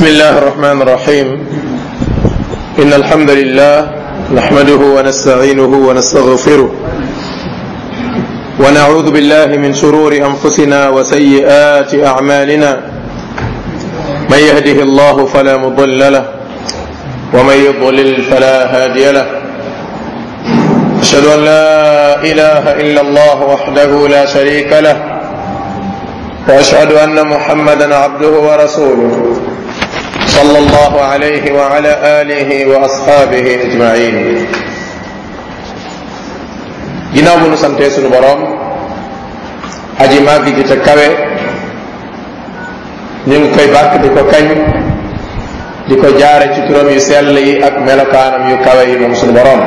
بسم الله الرحمن الرحيم إن الحمد لله نحمده ونستعينه ونستغفره ونعوذ بالله من شرور أنفسنا وسيئات أعمالنا من يهده الله فلا مضل له ومن يضلل فلا هادي له أشهد أن لا إله إلا الله وحده لا شريك له وأشهد أن محمدا عبده ورسوله صلى الله عليه وعلى آله وأصحابه أجمعين ginnaaw bu nu santee sunu boroom aji màgg ji te kawe ñu ngi koy bàkk di ko kañ di ko jaare ci turam yu sell yi ak melokaanam yu kawe yi moom sunu boroom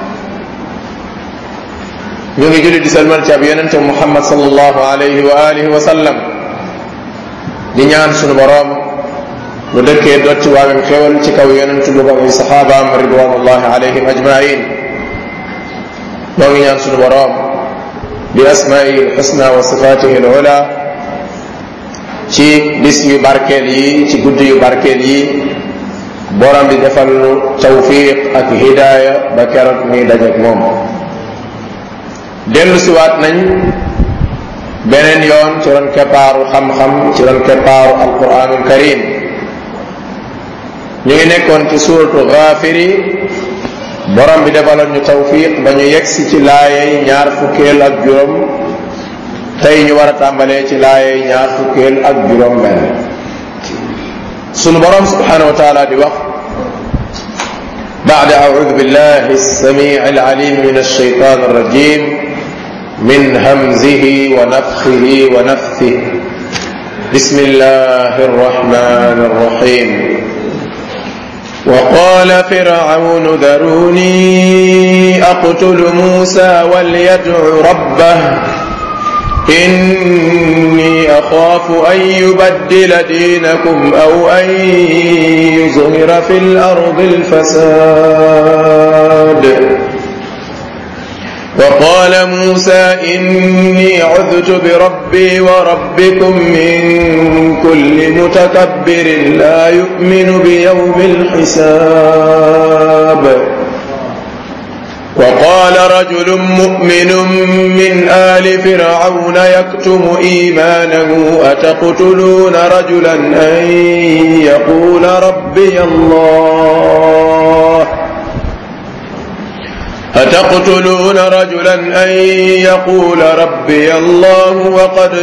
ñu ngi julli di salmal ci ab yonente Muhammad sallallahu alayhi wa alihi wa sallam di ñaan sunu boroom mu dëkkee dotti waamem xewal ci kaw yonentu bu ko ay saxaabaam ridwanullahi alayhim ajmain moo ngi ñaan sunu boroom bi asmaihi alxusna wa sifatihi alula ci bis yu barkeel yi ci guddi yu barkeel yi borom bi defal nu tawfiq ak hidaaya ba keroog muy dajeek moom dellu siwaat nañ beneen yoon ci ron keppaaru xam-xam ci ron keppaaru alquranul karim ñu ngi nekkoon ci suuratu Gaafiri borom bi defaloon ñu tawfiq ba ñu yegsi ci laayey ñaar fukkeel ak juróom tey ñu war a tàmbalee ci laayey ñaar fukkeel ak juróom benn sunu borom subhanahu wa taala di wax ba'da a'uudu billahi as-samii'i al-'aliim min ash-shaytaani ar-rajiim min hamzihi wa nafthihi wa nafthihi bismillahi ar-rahmaani ar-rahiim وقال فرعون ذروني أقتل موسى وليدع ربه إني أخاف أن يبدل دينكم أو أن يظهر في الأرض الفساد وقال موسى إني عذت بربي وربكم من كل متكبر لا يؤمن بيوم الحساب وقال رجل مؤمن من آل فرعون يكتم إيمانه أتقتلون رجلا أن يقول ربي الله أتقتلون رجلا أن يقول ربي الله وقد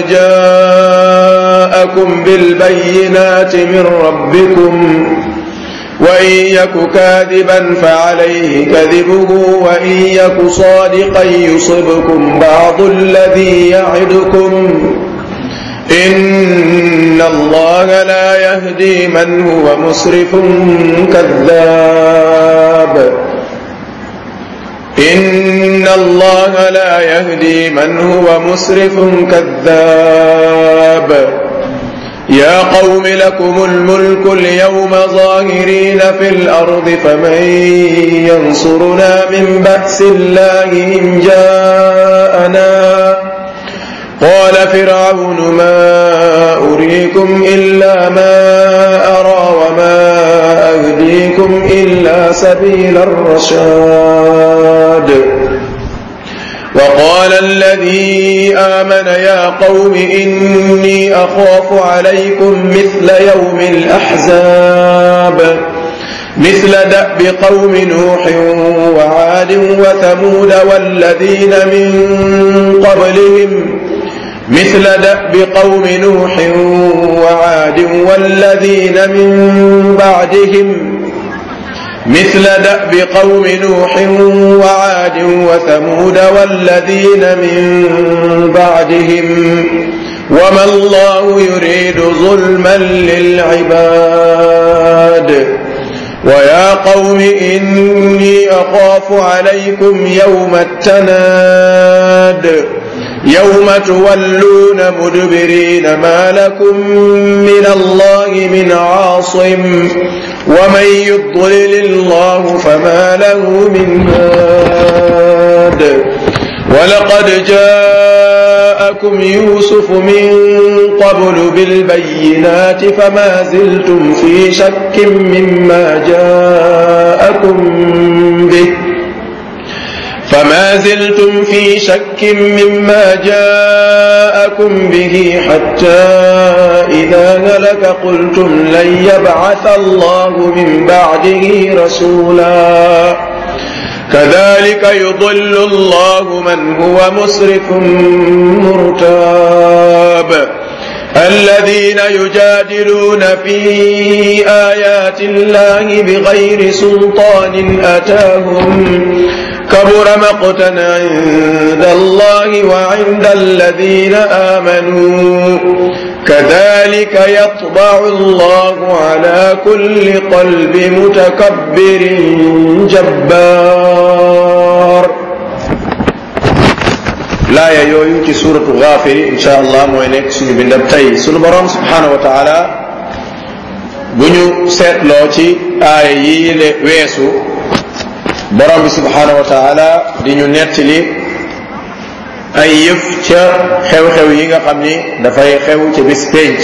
جاءكم بالبينات من ربكم وإن يك كاذبا فعليه كذبه وإن يك صادقا يصبكم بعض الذي يعدكم إن الله لا يهدي من هو مسرف كذاب إن الله لا يهدي من هو مسرف كذاب يا قوم لكم الملك اليوم ظاهرين في الأرض فمن ينصرنا من بأس الله إن جاءنا قال فرعون ما أريكم إلا ما أرى وما أهديكم إلا سبيل الرشاد وقال الذي آمن يا قوم إني أخاف عليكم مثل يوم الأحزاب مثل دأب قوم نوح وعاد وثمود والذين من قبلهم مثل دأب قوم نوح وعاد والذين من بعدهم مثل دأب قوم نوح وعاد وثمود والذين من بعدهم وما الله يريد ظلما للعباد ويا قوم إني أخاف عليكم يوم التناد يوم تولون مدبرين ما لكم من الله من عاصم ومن يضلل الله فما له من هاد ولقد جاء جاءكم يوسف من قبل بالبينات فما زلتم في شك مما جاءكم به حتى إذا هلك قلتم لن يبعث الله من بعده رسولا كذلك يضل الله من هو مسرف مرتاب الذين يجادلون في آيات الله بغير سلطان أتاهم كبر مقتا عند الله وعند الذين آمنوا كذلك يطبع الله على كل قلب متكبر جبار laaya yooyu ci suratu Ghafir insha allah mooy nekk suñu bindab tey suñu borom subhanahu wa taala bu ñu seetloo ci aaya yi le weesu borom bi subhanahu wa taala di ñu nettali ay yëf ca xew-xew yi nga xam ni dafay xew ca bis pénc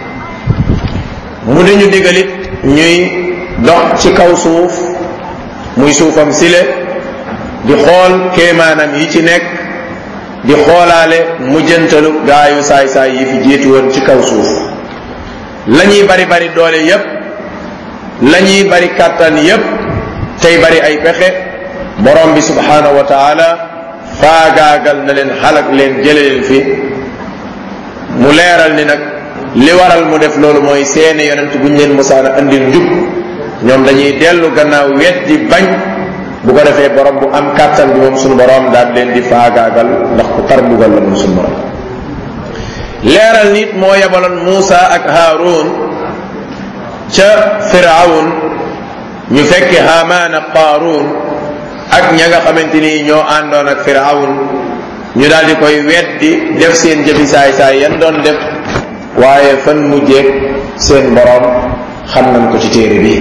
mu di ñu digalit ñuy dox ci kaw suuf muy suufam sile di xool kéemaanam yi ci nekk di xoolaale mujjantalu gaayu saay-saay yi fi jiitu woon ci kaw suuf lañuy bari bari doole yépp lañuy bari kàttan yépp tey bari ay pexe borom bi subhanahu wa taala faagaagal na leen xalak leen jële leen fi mu leeral ni nag li waral mu def loolu mooy seeni yonent buñ leen mosaana andil njub ñoom dañuy dellu gannaaw weddi bañ bu ko defee borom bu am kàttan bi moom sunu borom daal leen di faagaagal ndax ku tar mbugal la moom sunu borom leeral nit moo yabaloon Muusa ak Haaruun ca Firawn ñu fekke Haamaan ak Qaaruun ak ña nga xamante ni ñoo àndoon ak Firawn ñu daal di koy weddi def seen jëfi saay-saay yan doon def waaye fan mujjeeg seen borom xam nañ ko ci téere bi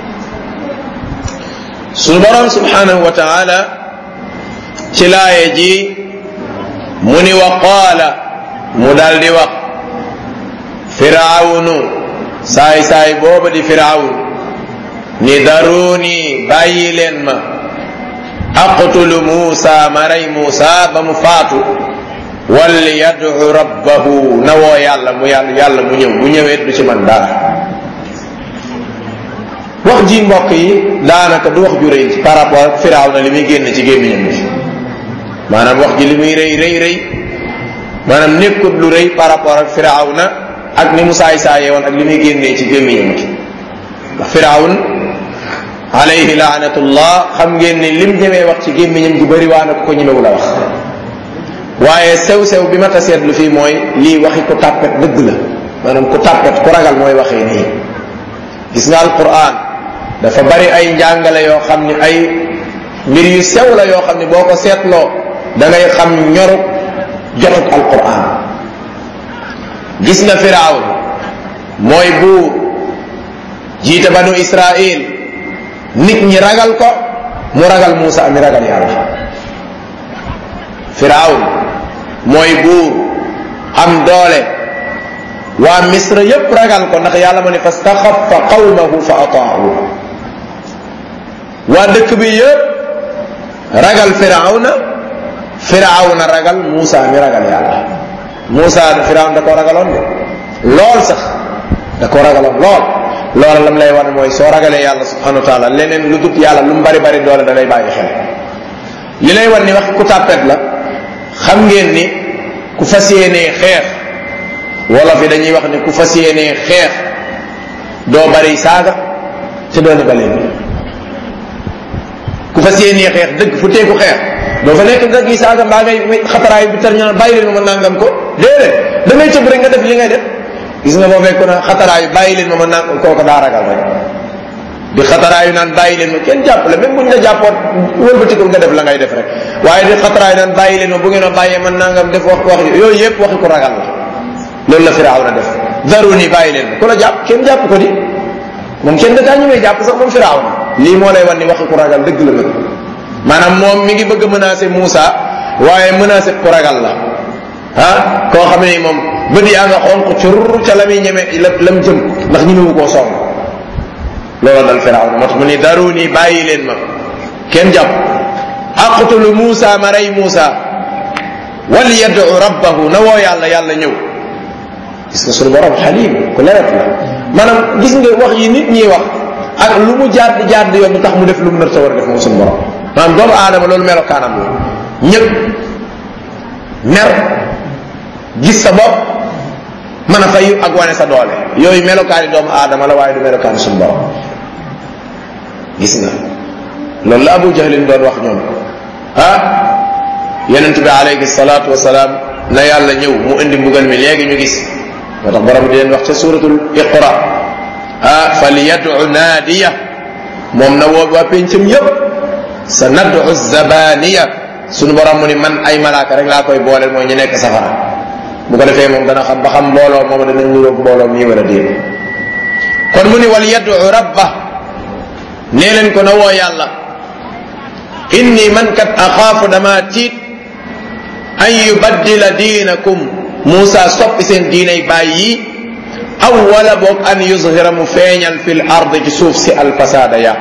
sunu borom subhanahu wa taala ci laaye ji mu ni wa qaala mu daal di wax firawnu saay-saay booba di firawn ni daruni bàyyi leen ma aqtulu Muusa ma rey Muusa ba mu faatu wal yad'u rabbahu na woo yàlla mu ñëw bu ñëwee du ci man dara wax ji mbokk yi daanaka du wax ju rëy par rapport ak Firawna li muy génn ci gémmiñam bi maanaam wax ji li muy rëy maanaam nekkut lu rëy par rapport ak Firawna ak ni mu saay-saayee woon ak li muy génnee ci gémmiñam bi ndax Firawn alayhi laanatullah xam ngeen ni lim ñëwee wax ci gémmiñam ju bëri waa na ko ñemewul a wax waaye sew-sew bi ma ta seetlu fii mooy lii waxi ku tàppet dëgg la maanaam ku tàppet ku ragal mooy waxee nii gis nga alquran dafa bari ay njàngale yoo xam ni ay mbir yu sew la yoo xam ni boo ko seetloo da ngay xam ñoruk jotuk alquran gis nga Firaawn mooy buur jiite banu Israil nit ñi ragal ko mu ragal Muusa mi ragal yàlla Firaawn mooy buur am doole waa Misra yépp ragal ko ndax yàlla ma ne fastaxaffa qawmahu fa ataahu waa dëkk bi yépp ragal Firawna ragal Muusa mi ragal yàlla Muusa Firawna da koo ragaloon de lool sax da koo ragaloon lool loola lam lay wan mooy soo ragalee yàlla subhanahu wa taala leneen lu dut yàlla lu mu bari bari doole da lay bàyyi xel li lay wan ni wax ku tàppet la xam ngeen ni ku fas yéenee xeex wolof yi dañuy wax ni ku fas yéenee xeex doo bari saaga te doo ne baleen ku fas yéenee xeex dëgg fu teeku xeex doo fa nekk dëgg yi saaga mbaa ngay xataraay bi tar ñaan bàyyi leen ma nangam ko déedéet da ngay cëb rek nga def li ngay def gis nga boo fekkoon na xataraayu bàyyi leen ma nangam kooku daa ragal rek di xataraayu naan bàyyi leen ma kenn jàppale même buñ la jàppoon wëlbatikul nga def la ngay def rek waaye di xataraayu naan bàyyi leen ma bu ngeen a bàyyee man nangam def wax yooyu yëpp waxi ko ragal la loolu la Firawna def daruni bàyyi leen ma ku la jàpp kenn jàpp ko di moom kenn dataa ñu may jàpp sax moom Firawna lii moo lay wan ni waxi ko ragal dëgg la nag maanaam moom mi ngi bëgg a menacer Muusa waaye menacer ko ragal la koo xam ne moom bët yaa nga xonq cur ca la muy ñeme lam jëm ndax ñemewu koo song loolu dal Firawna moo tax mu ni daruni bàyyi leen ma kenn jàpp aqtulu Muusa ma rey Muusa wal yad'u rabbahu na woo yàlla ñëw gis nga sunu borom xalim ku lewet la maanaam gis nga wax yi nit ñi wax ak lu mu jaad yoon du tax mu def lu mu nar ta war a def moom sunu borom maanaam doomu aadama loolu melokaanam la ñëpp mer gis sa bopp mën a fayu ak wane sa doole yooyu melokaani doomu aadama la waaye du melokaani sunu borom gis nga loolu la Abu Jahlin doon wax ñoom yonent bi alayhi salaatu wasalaam na yàlla ñëw mu indi mbugal mi léegi ñu gis moo tax borom di leen wax ca suratul iqra falyad'u naadiya moom na woo waa pencam yëpp sa nad'u zabaniya sunu borom mu ni man ay malaaka rek laa koy booleel mooy ñu nekk safara bu ko defee moom dana xam ba xam mbooloo moom danañ niroog mbooloo mii wala déet kon mu ni wal yad'u rabba nee leen ko na woo yàlla inni man kat axaafu dama tiit an yubaddila diinakum Muusa soppi seen diinay bàyyi yi aw wala boog an yuzhira mu feeñal fil ard ci suuf si alfasaada yàq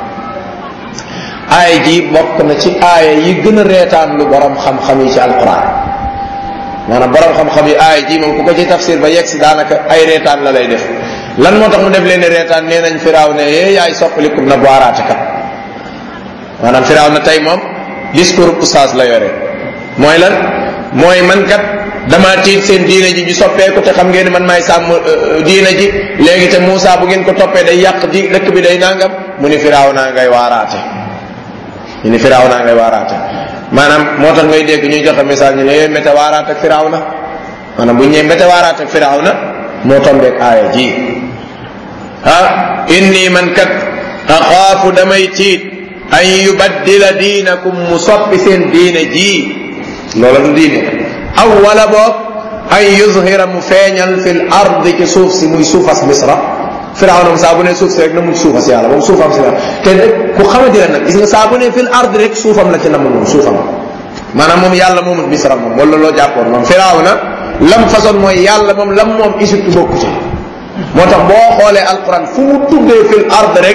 aaya ji bokk na ci aaya yi gën a reetaan lu borom xam-xam yi ci alquran maanaam borom xam-xam yi aaya ji moom ku ko ci tafsir ba yegg si daanaka ay reetaan la lay def lan moo tax mu def leen reetaan nee nañ firaaw ne yaay soppalikum na boaraate kat maanaam firaaw na tey moom discours oustaz la yore mooy lan mooy man kat dama tiit seen diine ji ñu soppeeku te xam ngeen man maay sàmm diine ji léegi te Muusa bu ngeen ko toppee day yàq di dëkk bi day nangam mu ni firaaw naa ngay waaraate ñu ni firaaw naa ngay waaraate maanaam moo tax ngay dégg ñuy joxe message ñu ne mété waaraate ak firaaw na maanaam bu ñu nee mété waaraate ak firaaw na moo tombeeg aaya ji inni man kat axaafu damay tiit an yubaddila diinakum mu soppi seen diine ji loola du diine aw wala boog an yuzhira mu feeñal fil ardi ci suuf si muy suufas misra Firawna moom saa bu ne suuf si rek na mu suufas yàlla moom suufam si la te ku xamante ne nag gis nga saa bu ne fil ardi rek suufam la ci nam moom suufam maanaam moom yàlla moomut misra moom wala loo jàppoon moom Firawna lam façon mooy yàlla moom lam moom Égypte bokku ci moo tax boo xoolee alquran fu mu tuddee fil ard rek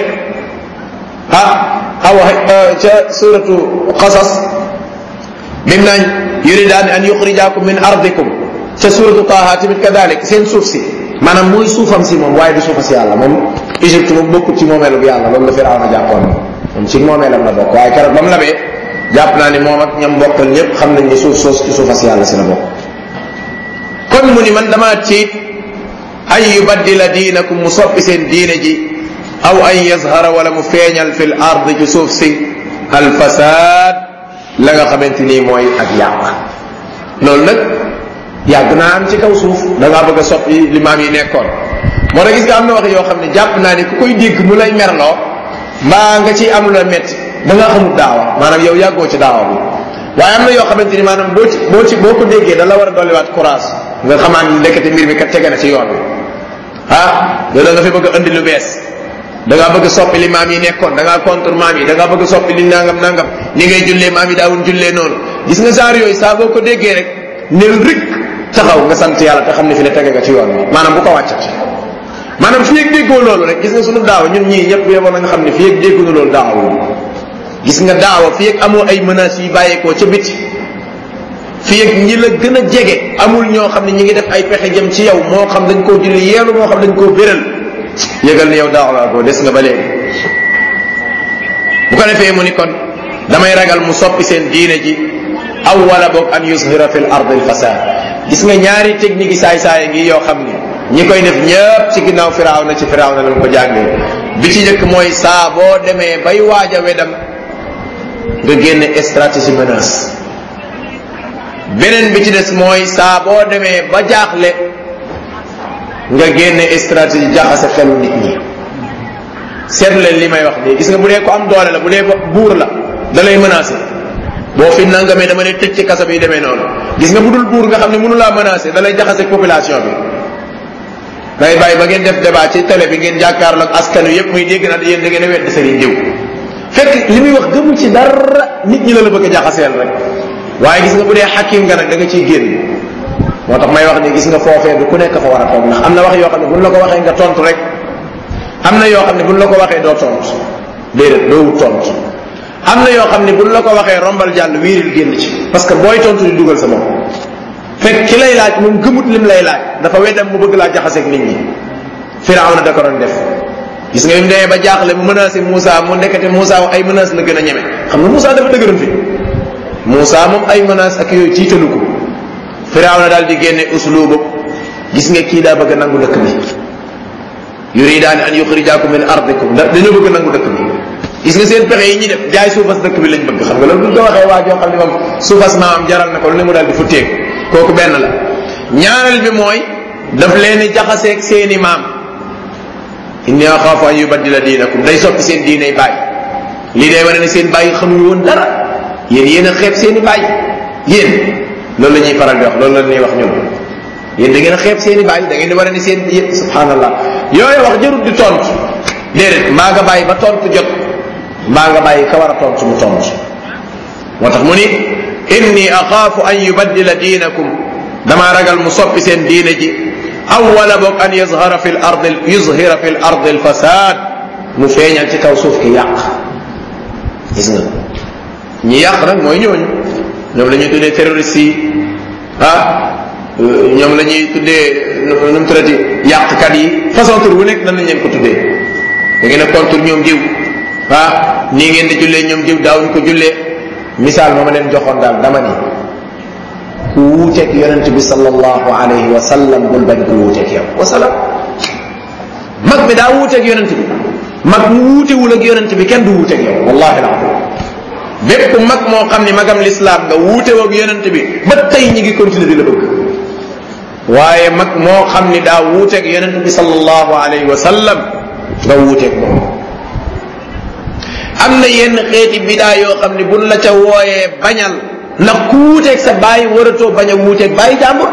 aw ca suratu qasas bim nañ yuridaan an yuxrijaakum min ardikum ca suratu Taaha tamit kadalik seen suuf si maanaam mooy suufam si moom waaye du suufa si yàlla moom Égypte moom bokkut ci moomeelu yàlla loolu la Firawna jàppoon moom ci moomeelam la bokk waaye keroog ba mu labee jàpp naa ni moom ak ñam bokkal ñëpp xam nañ ni suuf soos ci suufa si yàlla si la bokk kon mu ni man dama tiit an yubaddila diinakum mu soppi seen diine ji aw an yazhara wala mu feeñal fil ard ci suuf si alfasaad la nga xamante nii mooy ak yàq loolu nag yàgg naa am ci kaw suuf da ngaa bëgg a soppi li maam yi nekkoon moo tax gis nga am na wax yoo xam ne jàpp naa ni ku koy dégg mu lay merloo mbaa nga ciy am la métti da nga xamul daawa maanaam yow yàggoo ci daawa bi waaye am na yoo xamante ni maanaam boo ko déggee da la war a dolliwaat courage nga xamaan ni ndekete mbir mi kat tege na ci yoon bi yow da nga fi bëgg a andi lu bees da ngaa bëgg soppi li maam yi nekkoon da ngaa contre maam yi da ngaa bëgg soppi li nangam ni ngay jullee maam yi daawul jullee noonu gis nga genre yooyu saa boo ko déggee rek nel rik taxaw nga sant yàlla te xam ne fi ne tege nga ci yoon bi maanaam bu ko wàccati maanaam fi yëg déggoo loolu rek gis nga sunu daawa ñun ñii ñëpp yeboon na nga xam ne fi yëg dégguñu loolu daawa gis nga daawa fi yëg amoo ay menaces yu bàyyeekoo ca biti fi yëg ñi la gën a jege amul ñoo xam ne ñi ngi def ay pexe jëm ci yow moo xam dañ koo julli yeelu moo xam dañ koo béral yëgal ni yow daawa ko des nga ba léegi bu ko defee mu ni kon damay ragal mu soppi seen diine ji aw wala boog an yushira fil ard al fasad gis nga ñaari technique yi saay-saay ngi yoo xam ni ñi koy def ñëpp ci ginnaaw Firawna ci Firawna lañ ko jàngee bi ci njëkk mooy saa boo demee bay waaj a wedam nga génne stratégie menace beneen bi ci des mooy saa boo demee ba jaaxle nga génne stratégie jaxase xelu nit ñi seetlu leen li may wax nii gis nga bu dee ko am doole la bu dee buur la da lay menacé boo fi nangamee dama lay tëj ci kaso bi demee noonu gis nga bu dul buur nga xam ne mënu laa menacé da lay jaxase population bi day bàyyi ba ngeen def débat ci télé bi ngeen jàkkaarloo ak askan wi yëpp muy dégg na yéen da ngeen a wedd sëriñ diw fekk li muy wax gëmul ci dara nit ñi la bëgg a jaxaseel rek waaye gis nga bu dee xakim nga nag da nga ciy génn moo tax may wax ni gis nga foofee du ku nekk fa war a toog ndax am na wax yoo xam ne buñ la ko waxee nga tontu rek am na yoo xam ne buñ la ko waxee doo tontu déedéet doo wut tontu am na yoo xam ne buñ la ko waxee rombal jàll wiiril génn ci parce que booy tontu di dugal sa bopp fekk ki lay laaj moom gëmut lim lay laaj dafa weddam mu bëgg laa jaxaseeg nit ñi Firawna da ko doon def gis nga mu demee ba jaaxle mu menacé Moussa mu nekkate Moussa ay menace la gën a ñeme xam nga Moussa dafa dëgëroon fi Moussa moom ay menace ak yooyu tiitalu ko Firawna daal di génne uslubu gis nga kii daa bëgg a nangu dëkk bi yuridaani an yuxrijakum min ardikum dañoo bëgg a nangu dëkk bi gis nga seen pexe yi ñuy def jaay suufas dëkk bi lañ bëgg xam nga loolu buñ ko waxee waa joo xam ne moom suufas maam jaral na ko lu ne mu daal di futteeku kooku benn la ñaareel bi mooy daf leen di jaxaseeg seeni maam inni axaafu an yubaddila diinakum day soppi seen diinay baay lii day wane ne seen baay xamuñu woon dara yéen a xeeb seeni baay yéen loolu la ñuy faral di wax loolu la ñuy wax ñun yéen da ngeen a xeeb seeni baay da ngeen di wane ne seen yéen subhanallah yooyu wax jarut di tontu déedéet mbaa nga bàyyi ba tontu jot mbaa nga bàyyi ka war a tontu mu tontu moo tax mu ni inni axaafu an yubaddila diinakum damaa ragal mu soppi seen diine ji aw wala boog an yuzhira fi l ard al fasad mu feeñal ci kaw suuf ki yàq gis nga ñi yàq nag mooy ñooñu ñoom la ñuy tuddee terroristes yi ñoom la ñuy tuddee nu mu tuddati yàqkat yi façon tur bu nekk nan lañ leen ko tuddee da ngeen a contre ñoom diw nii ngeen di jullee ñoom diw daawuñ ko jullee misaal ma leen joxoon daal dama ni ku wuuteeg yonent bi sallallahu alayhi wa sallam bul bañ ku wuuteeg yow wasalaam mag mi daa wuuteeg yonent bi mag mu wuutewul ak yonent bi kenn du wuuteeg yow wallahi alazim bépp mag moo xam ni magam lislaam nga wuutew ak yonent bi ba tey ñi ngi continuer di la bëgg waaye mag moo xam ni daa wuuteeg yonent bi sallallahu alayhi wa sallam nga wuuteeg moom am na yenn xeeti bidaa yoo xam ni buñ la ca wooyee bañal ndax ku wuuteeg sa bàyyi waratoo bañ a wuuteeg bàyyi jàmbur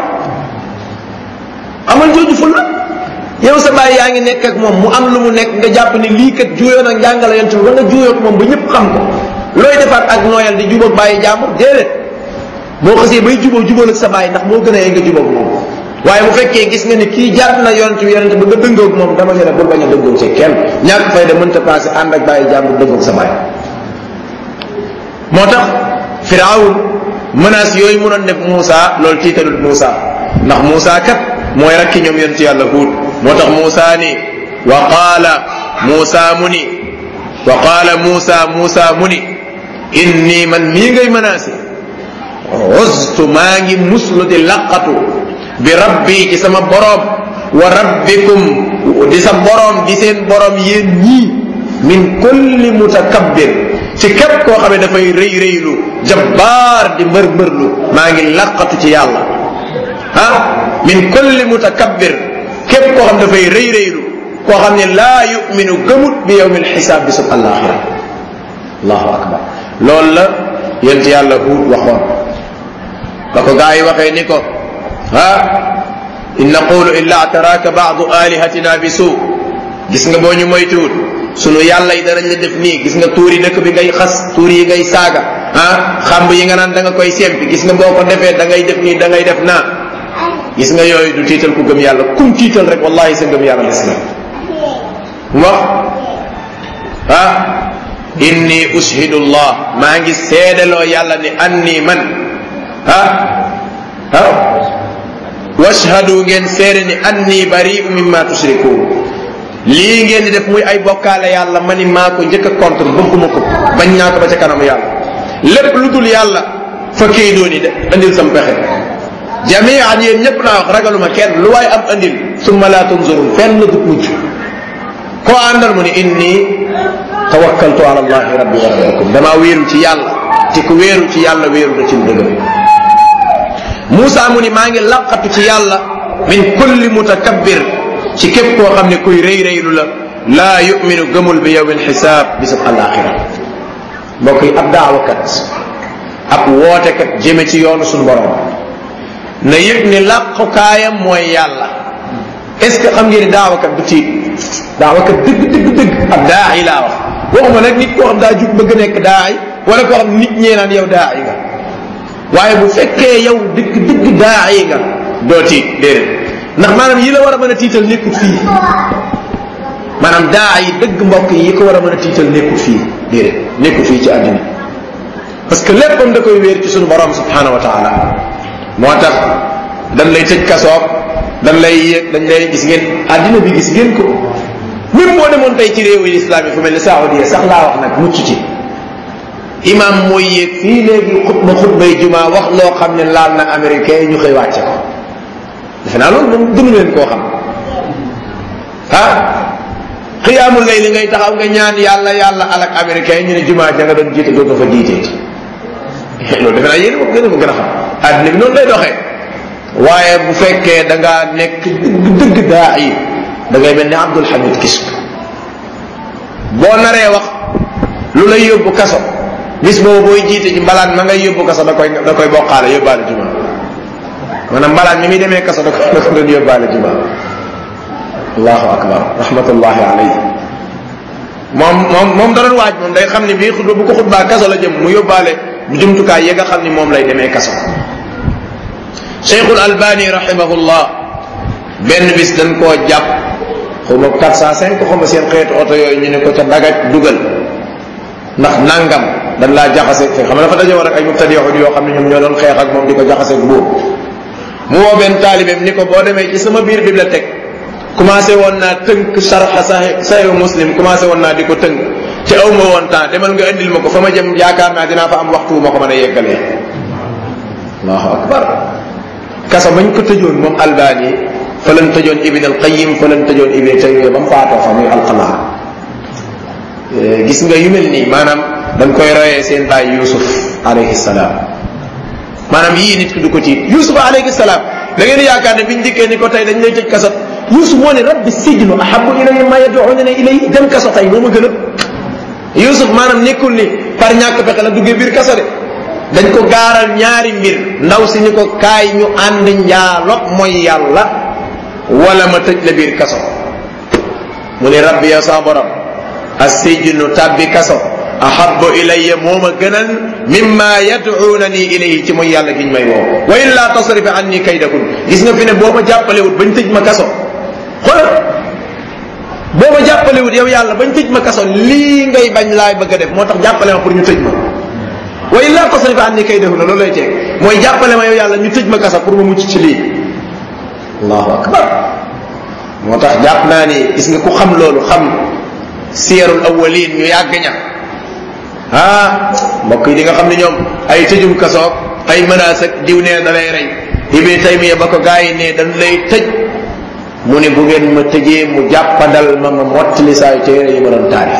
amal jooju ful la yow sa bàyyi yaa ngi nekk ak moom mu am lu mu nekk nga jàpp ni lii kat juuyoon ak njàngale yonent bi ba nga juuyoo ak moom ba ñëpp xam ko looy defaat ak nooyal di jubóog bàyyi jàmbur déedéet boo xasee bay jubóog ak sa bàyyi ndax moo gën a yee nga jubóog moom waaye bu fekkee gis nga ni kii jàpp na yonent bi ba nga dëngoog moom dama ne bul bañ a dëngoog ci kenn ñàkk fay da mënta passé ànd ak bàyyi jàmbur dëngoog sa bàyyi moo tax Firawun menace yooyu mu doon def Moussa loolu tiitalul Moussa ndax Moussa kat mooy rakki ñoom yonent yàlla Huud moo tax Moussa ni wa qaala Moussa mu ni inni man mii ngay menacé ustu maa ngi muslu di laqatu bi rabbi ci sama borom wa rabbikum di sa borom di seen borom yéen ñii min kulli mutakabbir ci képp koo xam ne dafay rëy rëylu jabbaar di mbërmbërlu maa ngi laqatu ci yàlla min kulli mutakabbir képp koo xam dafay rëy rëylu koo xam ne laa yuminu gëmut bi yawmil xisaab bi sub alaxira allahu akbar loolu la yent yàlla Huud waxoon ba ko gaa yi waxee ni ko in naqulu illa ataraka baadu alihatina bi suu gis nga boo ñu moytuwul sunu yàlla yi danañ la def nii gis nga tuur yi dëkk bi ngay xas tuur yi ngay saaga xamb yi nga naan da nga koy sempi gis nga boo ko defee da ngay def nii da ngay def naa gis nga yooyu du tiital ku gëm yàlla kum tiital rek wallahi sa gëm yàlla des na wax inni ushidu llah maa ngi seedaloo yàlla ni anni man washhadu ngeen seede ni anni bari'u mimma tushrikun lii ngeen di def muy ay bokkaale yàlla ma ni maa ko njëkk a contre bëgguma ko bañ naa ko ba ca kanamu yàlla lépp lu dul yàlla fa kii dooni de andil sam pexe jami'an yéen ñëpp naa wax ragaluma kenn lu waay am andil summa la tunzurun fenn du mujj koo àndal mu ni inni tawakkaltu ala allahi rabbi wa rabbikum damaa wéeru ci yàlla te ku wéeru ci yàlla wéeru na ci lu dëgër Moussa mu ni maa ngi laqatu ci yàlla min kulli mutakabbir ci képp koo xam ne kuy rëy rëylu la laa yuminu gëmul bi yawmil xisaab bisab alaxira mbokk yi ab daawakat ab wootekat jëme ci yoonu suñu borom na yëg ni làqukaayam mooy yàlla est ce que xam ngeen ni daawakat du tiit daawakat dëgg ab daa'i laa wax waxuma nag nit koo xam daa jug bëgg nekk daa'i wala koo xam nit ñee naan yow daa'i nga waaye bu fekkee yow dëgg daa'i nga doo tiit déedéet ndax maanaam yi la war a mën a tiital nekkul fii maanaam daa yi dëgg mbokk yi ko war a mën a tiital nekkul fii déedéet nekkul fii ci àddina parce que léppam da koy wéer ci sunu borom subhanahu wa taala moo tax dañ lay tëj kasoog dañ lay gis ngeen àddina bi gis ngeen ko même boo demoon tey ci réewu islam yi fu mel ni Saoudia sax laa wax nag mucc ci imam mooy yéeg fii léegi xutbay juma wax loo xam ne laal na américain yi ñu xëy wàcce ko defe naa loolu moom gënu leen koo xam xiyaamul lay li ngay taxaw nga ñaan yàlla alak américain yi ñu ne juma ja nga doon jiite doo ko fa jiiteeti loolu defe naa yéen moom gën a xam àddina bi noonu lay doxee waaye bu fekkee da ngaa nekk dëgg daa yi da ngay mel ni Abdul Hamid Kishk boo naree wax lu lay yóbbu kaso bis boobu booy jiite ci mbalaan ma ngay yóbbu kaso da koy bokkaale yóbbaale juma maanaam mbalaan mi muy demee kaso da ko doon yóbbaale juma allahu akbar rahmatullahi alayhi moom da doon waaj moom day xam ni bii xutba bu ko xutbaa kaso la jëm mu yóbbaale jumtukaay yi nga xam ni moom lay demee kaso Cheikhul Albani rahimahullah benn bis dañ koo jàpp xaw ma 405 xaw ma seen xeetu oto yooyu ñu ne ko ca dagaj dugal ndax nangam dañ laa jaxase fi xam nga dafa daje woon ak ay mubtadi'un yoo xam ne ñoom ñoo doon xeex ak moom di ko jaxase buur mu woo benn taalibeem ni ko boo demee ci sama biir bibliothèque commencé woon naa tënk sharh Sahih Muslim commencé woon naa di ko tënk te aw ma woon temps demal nga indil ma ko fa ma jëm yaakaar naa dinaa fa am waxtu wu ma ko mën a yeggalee allahu akbar kaso bañ ko tëjoon moom Albani fa lañ tëjoon Ibn al-Qayyim fa lañ tëjoon Ibn Taymiyya ba mu faatoo fa muy alqalaa gis nga yu mel nii maanaam dañ koy royee seen baay Yusuf alayhi salaam maanaam yii nit ki du ko tiit Yusuf alayhi salaam da ngeen yaakaar ne biñ dikkee ni ko tey dañ lay tëj kaso Yusuf moo ne rabbi sijnu ahabbu ilayya ma yad'unani ilayhi dem kaso tey moo ma gën a Yusuf maanaam nekkul ni par ñàkk fexe la duggee biir kaso de dañ ko gaaral ñaari mbir ndaw si ni ko kaay ñu ànd njaalo mooy yàlla wala ma tëj la biir kaso mu ne rabbi ya sa borom as-sijnu tabbi kaso ahabbu ilayya moo ma gënal mimma yad'unani ilayhi ci mooy yàlla giñ may woo wa illa tasrif anni kaydakun gis nga fi ne boo ma jàppalewut bañ tëj ma kaso xoolal boo ma jàppalewut yow yàlla bañ tëj ma kaso lii ngay bañ laay bëgg a def moo tax jàppale ma pour ñu tëj ma wa illa tasrif anni kaydakun loolu lay teg mooy jàppale ma yow yàlla ñu tëj ma kaso pour ma mucc ci lii allahu akbar moo tax jàpp naa ni gis nga ku xam loolu xam siyarul awwalin ñu yàgg ña mbokk yi di nga xam ne ñoom ay tëjum kasoog ay menaces ak diw nee da lay rey Ibn Taymiyya ba ko gaa yi ne dañ lay tëj mu ne bu ngeen ma tëjee mu jàppandal ma mottali saay téere yi ma doon taarif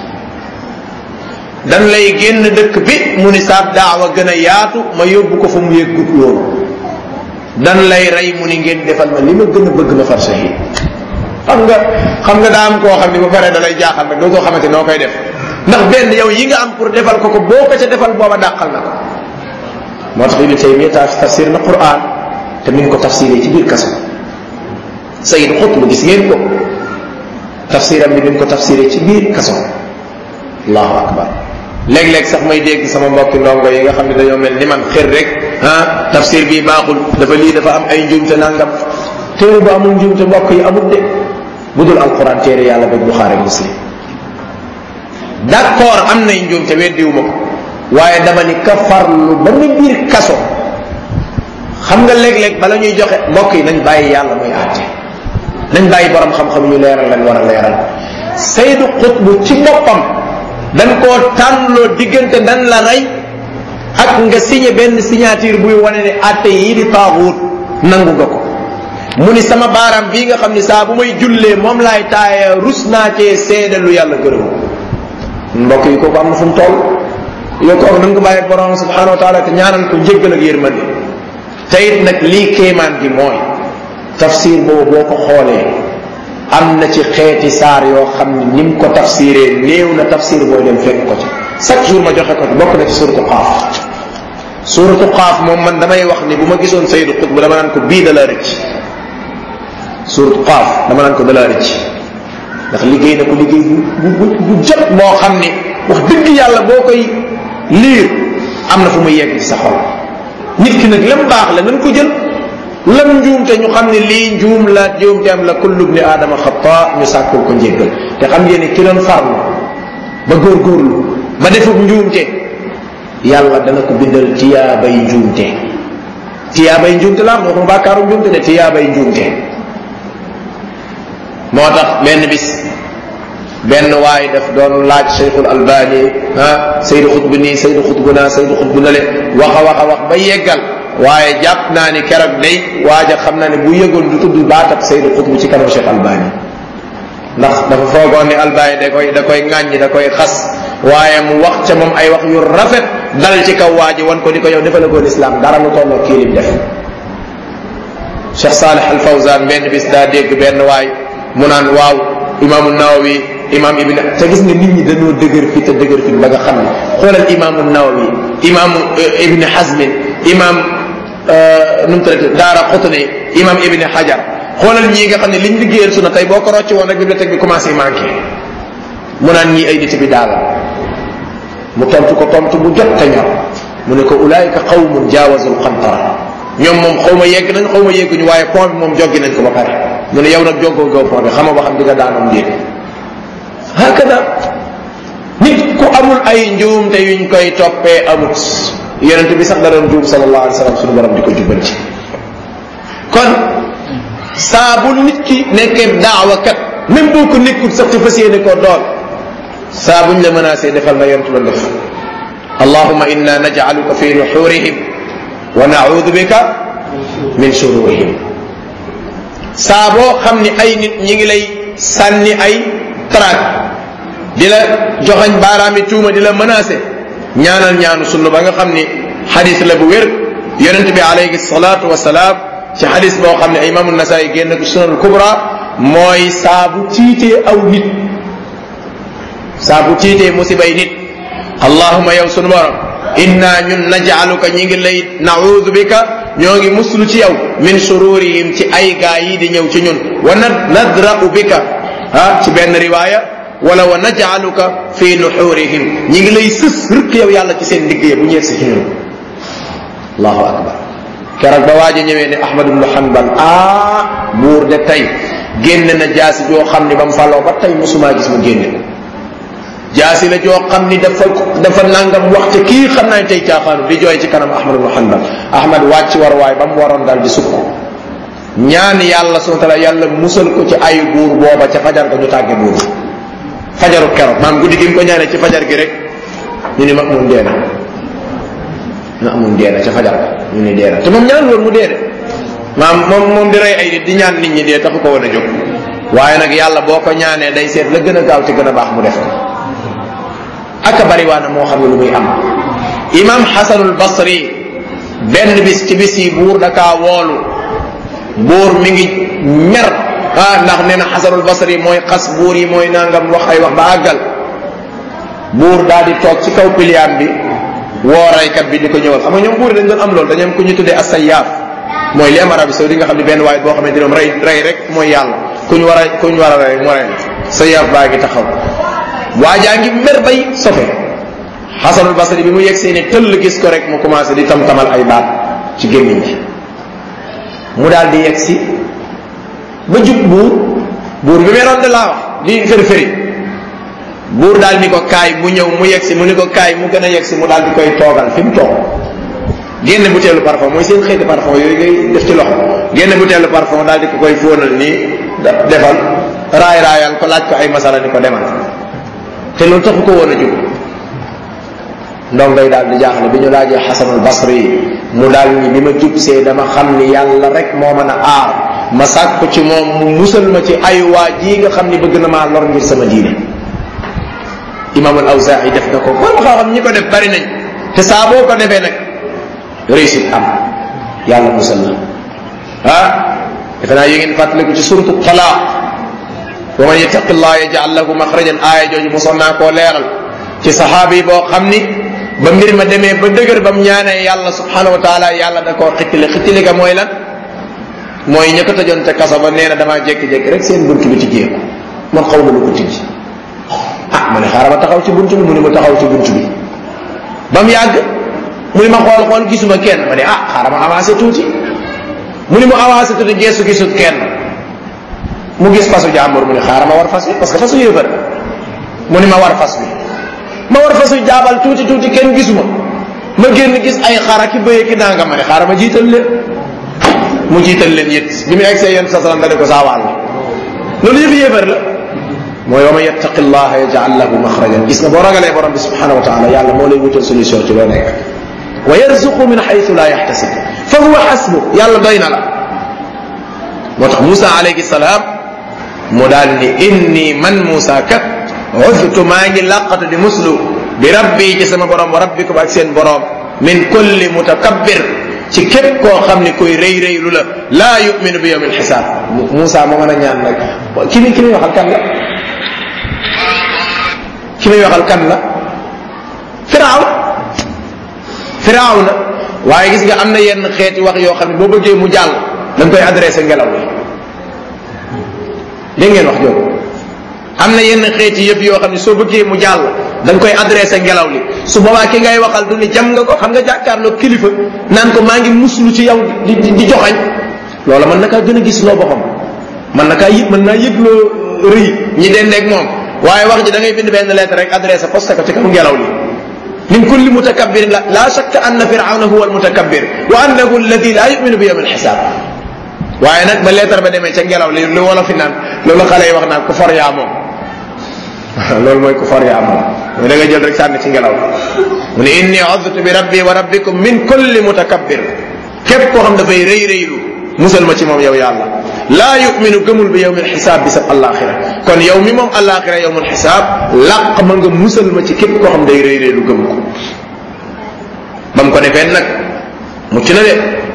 dañ lay génn dëkk bi mu ni saab daawa gën a yaatu ma yóbbu ko fa mu yëggut loolu dan lay rey mu ni ngeen defal ma li ma gën a bëgg ma far sahid xam nga daa am koo xam ni ba pare da lay jaaxal nag dootoo xamante noo koy def ndax benn yow yi nga am pour defal ko boo ko ca defal booba dàqal na ko moo tax Ibn Taymiyya tafsir na Qur'an te mi ngi ko tafsiree ci biir kaso Sayyid Qutb gis ngeen ko tafsiram bi mi ngi ko tafsiree ci biir kaso allahu akbar léeg-léeg sax may dégg sama mbokki ndongo yi nga xam ne dañoo mel ni man xër rek tafsir bi baaxul dafa am ay njuumte nangam téere bu amul njuumte mbokk yi amul de bu dul alquran téere yàlla ba Buxaari ak Muslim d'accord am nay njuumte weddiwuma ko waaye dama ni ka farlu ba ni biir kaso xam nga léeg-léeg bala ñuy joxe mbokk yi nañ bàyyi yàlla muy àtte nañ bàyyi borom xam-xam ñu leeral lañ war a leeral Sayyidu Qutb ci boppam dañ koo tànnloo diggante dañ la rey ak nga signé benn signature buy wane ne àtte yii di taaxuut nangu nga ko mu ni sama baaraam bii nga xam ni saa bu may jullee moom laay taaya rus naa cee seede lu yàlla gërëm mbokk yi kooku am na fu mu toll yow kooku nañ ko bàyyi borom subhanahu wa taala te ñaanal ko njéggal ak yërmande te it nag lii kéemaan gi mooy tafsir boobu boo ko xoolee am na ci xeeti saar yoo xam ne ni mu ko tafsiree néew na tafsir booy dem fekk ko ci chaque jour ma joxe ko ci bokk na ci suratu Qaaf suratu Qaaf moom man damay wax ni bu ma gisoon Sayyidu Qutb dama naan ko bii da la rëcc suratu Qaaf dama naan ko da la rëcc ndax liggéey na ko liggéey bu jot boo xam ni wax dëgg yàlla boo koy liir am na fu muy yegg ci sa xol nit ki nag lam baax la nañ ko jël lam njuumte ñu xam ne lii njuum la njuumte am la kullu ibni aadama xata ñu sàkkul ko njéggal te xam ngeen ne ki doon farlu ba góorgóorlu ba defub njuumte yàlla dana ko bindal tiyaabay njuumte tiyaabay njuumte la moo ko bàkkaaru njuumte de tiyaabay njuumte moo tax benn bis benn waay daf doon laaj Cheikhul Albani saydu xutbu nii saydu xutbu naa saydu xutbu na le wax ba yeggal waaye jàpp naa ni keroog day waaja xam naa ne bu yëgoon du tudd baatab saydu xutbu ci kanam Cheikh Albani ndax dafa foogoon ni Albani da koy ŋàññi da koy xas waaye mu wax ca moom ay wax yu rafet dal ci kaw waaji wan ko ni ko yow defalagoo lislaam dara lu tolloo kii lim def Cheikh Salih Al Fawzan benn bis daa dégg benn waay mu naan waaw imaamu Nawawi imam ibn te gis nga nit ñi dañoo dëgër fi te dëgër fi ba nga xam ne xoolal imaamu Nawawi imaamu ibn Hazm imam nu mu tuddati Daara Qutni imam ibn Hajar xoolal ñii nga xam ne liñ liggéeyal sunna tey boo ko rocc woon rek bibliothèque bi commencé manqué mu naan ñii ay nit bi daal mu tontu ko tontu bu jot te ñor mu ne ko ulaayika qawmun jaawazul qantara ñoom moom xaw ma yegg nañ xaw ma yegguñu waaye pont bi moom joggi nañ ko ba pare mu ne yow nag joggoo gaw pont bi xama ba xam di nga daanoon déet hakada nit ku amul ay njuumte yuñ koy toppee amut yonent bi sax da doon juum sallallahu alayhi wa sallam suñu borom di ko jubbanti kon saa bu nit ki nekkee daawa kat même boo ko nekkul sax te fas yéene koo doon saa buñ la menacé defal na yonent la def allahumma inna naj'aluka fi nuhurihim wa na'udhu bika min shururihim saa boo xam ni ay nit ñi ngi lay sànni ay trac di la joxañ baaraami tuuma di la menacé ñaanal ñaanu sunna ba nga xam ni xadis la bu wér yonent bi alayhi salatu wasalaam ci xadis boo xam ne imaamu Nasaa'i génn ko sunanul kubra mooy saabu tiitee aw nit saabu tiitee musibay nit allahumma yow sunu borom inna ñun naj'aluka ñi ngi lay na'udhu bika ñoo ngi muslu ci yow min shururihim ci ay gaa yi di ñëw ci ñun wa nadra'u bika ci benn riwaaya wala wa naj'aluka fi nuhurihim ñi ngi lay sës rëkk yow yàlla ci seen liggéey bu ñeeg si ci ñun allahu akbar keroog ba waaji ñëwee ne Ahmad ibn Hanbal buur de tey génne na jaasi joo xam ni ba mu faloo ba tey mosumaa gis mu génne jaasi la joo xam ni dafa nangam wax ca kii xam naa ne tey caaxaanu di jooy ci kanam Ahmad ibn Hanbal Ahmad wàcc war waay ba mu waroon daal di sukk ñaan yàlla subhanahu wa ta'ala yàlla musal ko ci ay buur booba ca fajar ga ñu tàgge buur fajaru keroog maam guddi gi mu ko ñaanee ci fajar gi rek ñu ni mag mun deena ca fajar ga ñu ni deena te moom ñaan woon mu dee de maam moom di rey ay nit di ñaan nit ñi dee taxu ko woon a jóg waaye nag yàlla boo ko ñaanee day seet la gën a gaaw te gën a baax mu def ko aka bari waana moo xam ne lu muy am imam Hasanul Basri benn bis ci bis yi buur dakaa woolu buur mi ngi mer ndax nee na Hasanul Basri mooy xas buur yi mooy nangam wax ay wax ba àggal buur daal di toog ci kaw piliam bi woo raykat bi di ko ñëwal xam nga ñoom buur dañ doon am loolu dañu am ku ñu tuddee as-sayyaaf mooy li am Arabie Saoudi nga xam ne benn waay boo xam ne dinoom rey rek mooy yàlla kuñ war a rey mu rey sayyaaf baa ngi taxaw waajaa ngi mer bay sofe Hasanul Basri bi mu yegg see ne tëll gis ko rek mu commencé di tam-tamal ay baat ci gémmiñ bi mu daal di yegg si ba jub buur bi meroon de laa wax di fëri buur daal ni ko kaay mu ñëw mu yegg si mu ni ko kaay mu gën a yegg si mu daal di koy toogal fi mu toog génne butéelu parfum mooy seen xeeti parfum yooyu ngay def ci loxo génne butéelu parfum daal di ko koy fóonal nii defal raayal ko laaj ko ay masala ni ko demal te loolu taxu ko woon a jóg ndongay daal di jaaxle bi ñu laajee Hasanul Basri mu daal ni bi ma jub see dama xam ni yàlla rek moo mën a aar ma sàkku ci moom mu musal ma ci ay waa ji nga xam ni bëgg na maa lor ngir sama diine Imaamul Awzaa'i def na ko kon xam ñi ko def bari nañ te saa boo ko defee nag réussite am yàlla musal la defe naa yi ngeen fàttaliku ci suratu Talaaq wa man yattaqillah yaj'al lahu maxrajan aaya jooju mosoon naa koo leeral ci saxaaba yi boo xam ni ba mbir ma demee ba dëgër ba mu ñaanee yàlla subhanahu wa taala yàlla da koo xittili ga mooy lan mooy ña ko tëjoon te kaso ba nee na damaa jékki-jékki rek seen bunt bi tijjeeku man xaw ma lu ko tijji mu ne xaaral ma taxaw ci bunt bi mu ne ma taxaw ci bunt bi ba mu yàgg mu ne ma xool gisuma kenn ma ne xaaral ma avancé tuuti mu ni mu avancé tuuti geesu gisut kenn mu gis fasu jàmbur mu ni xaaral ma war fas bi parce que fasu yéefar mu ni ma war fas bi ma war fasu jaabal tuuti kenn gisuma ma génn gis ay xara ki bëye ki danga ma ne xaaral ma jiital leen mu jiital leen yët bi mu egg see yéen sa salam dane ko saawaal loolu yëpp yéefar la mooy wa man yattaqi llaha yaj'al lahu maxrajan gis nga boo ragalee borom bi subhanahu wa taala yàlla moo lay wutal solution ci loo nekk wa yarzuqu min haythu la yahtasib fa huwa hasbu yàlla doy na la moo tax Moussa alayhi salaam mu daal ni inni man Moussa kat uztu maa ngi laqatu di muslu bi rabbi ci sama borom wa rabbikum ak seen borom min kulli mutakabbir ci képp koo xam ni koy rëy rëylu la laa yuminu bi yawmil xisaab Moussa moo mën a ñaan nag ki muy waxal kan la ki muy waxal kan la Firawna waaye gis nga am na yenn xeeti wax yoo xam ne boo bëggee mu jàll da nga koy adressé ngelaw li dégg ngeen wax jooju am na yenn xeeti yëpp yoo xam ne soo bëggee mu jàll da nga koy adressé ngelaw li su boobaa ki ngay waxal du ni jam nga ko xam nga jàkkaarloo kilifa naan ko maa ngi muslu ci yow di joxañ loola mën na kaa gën a gis loo boppam mën na kaa yëg mën naa yëgloo rëy ñi dendeeg moom waaye wax ji da ngay bind benn lettre rek adressé posté ko ci kaw ngelaw li min kulli mutakabbirin la shakka anna firawna huwa almutakabbir wa annahu alladi la yuminu bi yawm alxisaab waaye nag ba lettre ba demee ca ngelaw li lu wala fi naan loolu xale yi wax naan ku for yaa moom loolu mooy ku for yaa moom mooy da nga jël rek sànni ci ngelaw mu ne inni uztu bi rabbi wa rabbikum min kulli mutakabbir képp koo xam dafay rëy rëylu musal ma ci moom yow yàlla laa yuminu gëmul bi yawmil xisaab bi sab alaxira kon yow mi moom alaxira yawmul xisaab làq ma nga musal ma ci képp koo xam day rëy rëylu gëm ko ba mu ko defee nag mucc na de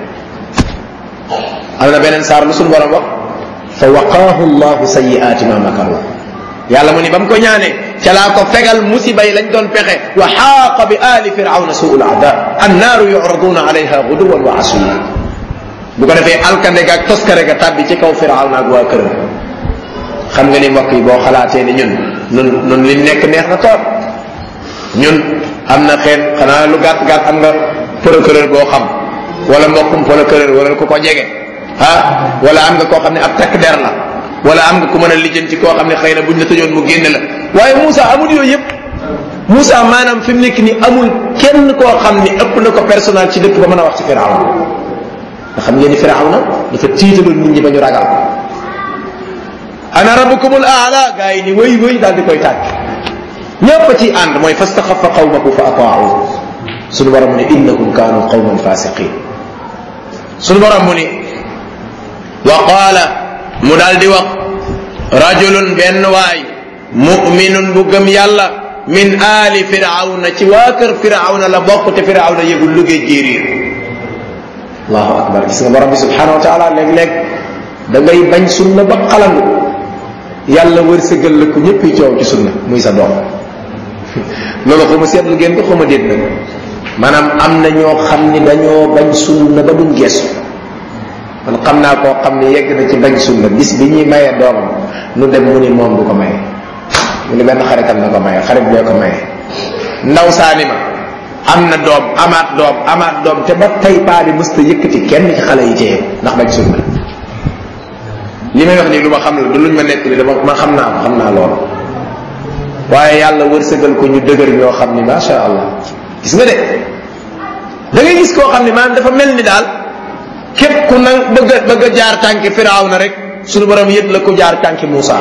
am na beneen saar lu suñu borom wax fa waqaahu llahu sayiaati ma makaru yàlla mu ni ba mu ko ñaanee ca laa ko fegal musiba yi lañ doon pexe wa xaaqa bi aali firawna suu l aadab annaaru yuraduna alayha guduwan wa asiya bu ko defee alkande ga ak toskare ga tàbbi ci kaw firawna ak waa këram xam nga ni mbokk yi boo xalaatee ni ñun li nekk neex na toog ñun am na xeet xanaa lu gàtt gàtt am nga procureur boo xam wala mbokkum procureur wala ku ko jege wala am nga koo xam ne ab takk der la wala am nga ku mën a lijjanti koo xam ne xëy na buñ la tëjoon mu génn la waaye Moussa amul yooyu yëpp Moussa maanaam fi mu nekk ni amul kenn koo xam ni ëpp na ko personnel ci dëkk ba mën a wax ci firawna nga xam ngeen ni firawna dafa tiitaloon nit ñi ba ñu ragal ana rabbukumul aala gaa yi ni wëy daal di koy tàgg ñëpp ci ànd mooy fastaxafa qawmahu fa ataahu suñu borom mu ne innahum kaanu qawman fasiqin suñu borom mu ni wa qaala mu daal di wax rajulun benn waay muminun bu gëm yàlla min aali firawna ci waa kër firawna la bokk te firawna yëgul liggéey jéeriir allahu akbar gis nga borom bi subhanahu wa taala léeg-léeg da ngay bañ sunna ba xalangu yàlla wërsëgal la ko ñëpp yi coow ci sunna muy sa doom loolu xaw ma seetlu ngeen ko xaw ma déet nag maanaam am na ñoo xam ni dañoo bañ sunna ba duñ geesu man xam naa koo xam ne yegg na ci bañ sunna bis bi ñuy maye doomam nu dem mu ni moom du ko maye mu ni benn xaritam na ko maye xarit bee ko maye ndaw saani ma am na doom amaat doom te ba tey paa bi mësta yëkkati kenn ci xale yi téye ndax bañ sunna li may wax nii lu ma xam la du luñ ma nekk li dama man xam naa loolu waaye yàlla wërsëgal ko ñu dëgër ñoo xam ni macha allah gis nga de da ngay gis koo xam ni maanaam dafa mel ni daal képp ku nang bëgg a jaar tànki firawna rek suñu borom yët la ko jaar tànki Moussa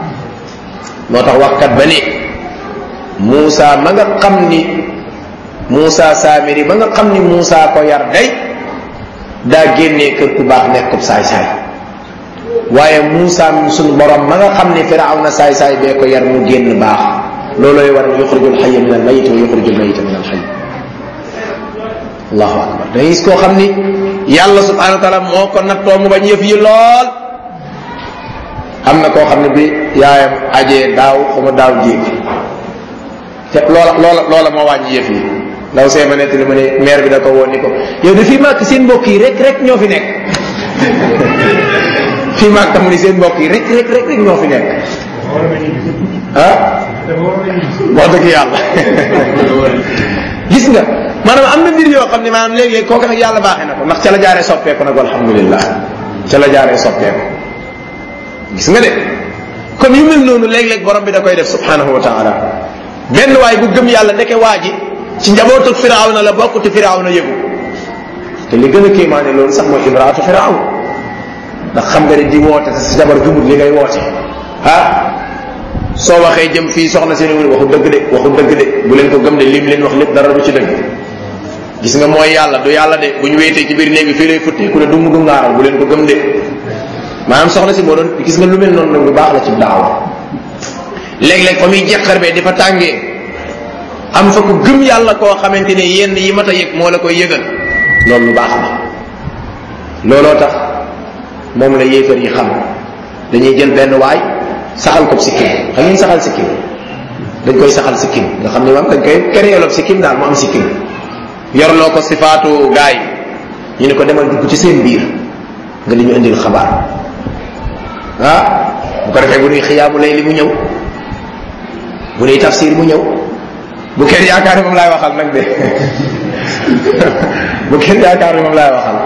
moo tax waxkat ba ni Moussa ma nga xam ni Moussa Samiri ma nga xam ni Moussa ko yar day daa génnee kër ku baax nekkub saay-saay waaye Moussa suñu borom ma nga xam ni firawna saay-saay bee ko yar mu génn baax loolooy war a yuxrijul xayya min al mayit wa yuxrijul mayita min al xayy allahu akbar da ngay gis koo xam ni yàlla subhanahu wa taala moo ko nattoo mu bañ yëf yi lool am na koo xam ne bi yaayam ajee daaw xuma daaw jéeg te loola moo wàññi yëf yi ndaw see ma nettali ma ne maire bi da ko woon ni ko yow de fii màkk seen mbokk yi rek ñoo fi nekk fii màkk tam ni seen mbokk yi rek ñoo fi nekk wax dëgg yàlla gis nga maanaam am na mbir yoo xam ne maanaam léeg-léeg kooku nag yàlla baaxee na ko ndax ca la jaaree soppeeku nag alhamdulillah ca la jaaree soppeeku gis nga de kon yu mel noonu léeg-léeg borom bi da koy def subhanahu wa taala benn waay bu gëm yàlla ndeke waa ji ci njabootu firawna la bokk te firawna yëgu te li gën a kéemaane loolu sax mooy imraatu firawna ndax xam nga ne di woote te sa jabar gëmut li ngay woote soo waxee jëm fii soxna seen waxu dëgg de waxu dëgg de bu leen ko gëm de lim leen wax lépp dara du ci dëgg gis nga mooy yàlla du yàlla de bu ñu wéetee ci biir néeg bi fii lay futtee ku ne du mu du ngaaral bu leen ko gëm de maanaam soxna si moo doon gis nga lu mel noonu nag lu baax la ci daawa léeg-léeg fa muy jeqar bee di fa tàngee am fa ko gëm yàlla koo xamante ne yenn yi mat a yëg moo la koy yëgal loolu lu baax la looloo tax moom la yéefar yi xam dañuy jël benn waay saxal ko sikkim xam ngeen saxal sikkim dañ koy saxal sikkim nga xam ne moom dañ koy kéréeloo sikkim daal mu am sikkim yorloo ko sifaatu gaay ñu ne ko demal dugg ci seen biir nga di ñu indil xabaar bu ko defee bu nuy xiyaamu lay li mu ñëw bu nuy tafsir mu ñëw bu kenn yaakaar ne moom laay waxal nag de bu kenn yaakaar ne moom laay waxal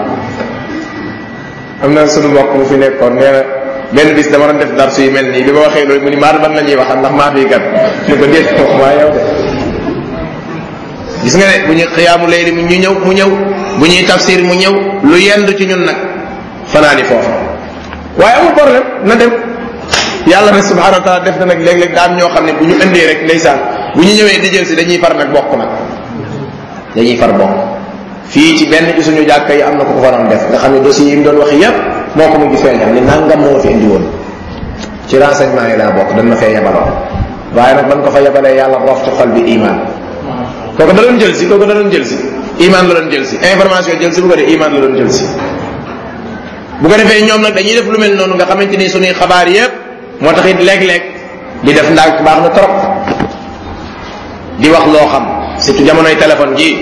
am na sunu mbokk mu fi nekkoon nee na benn bis dama doon def darsu yu mel nii bi ma waxee loolu mu ni maa ban la ñuy waxal ndax maa fi gat ni ko déet wax maa yow de gis nga ne bu ñuy xiyaamu lay li mu ñëw bu ñuy tafsir mu ñëw lu yendu ci ñun nag fanaani foofu waaye amul problème na dem yàlla nag subhanahu wa taala def na nag léeg-léeg daam ñoo xam ne bu ñu indee rek ndeysaan bu ñu ñëwee di jël si dañuy far nag bokk nag dañuy far bokk fii ci benn ci suñu jàkka yi am na ko ko faroon def nga xam ne dossier yi mu doon wax yépp moo ko mujj feeñal ni nangam moo fi indi woon ci renseignement yi laa bokk dañ ma fee yebaloon waaye nag ban ko fa yebalee yàlla roof ci xol bi iman kooku da doon jël si iman la doon jël si information jël si bu ko dee iman la doon jël si bu ko defee ñoom nag dañuy def lu mel noonu nga xamante ni suñuy xabaar yépp moo tax it léeg-léeg di def ndànk baax na trop di wax loo xam surtout jamonoy téléphone jii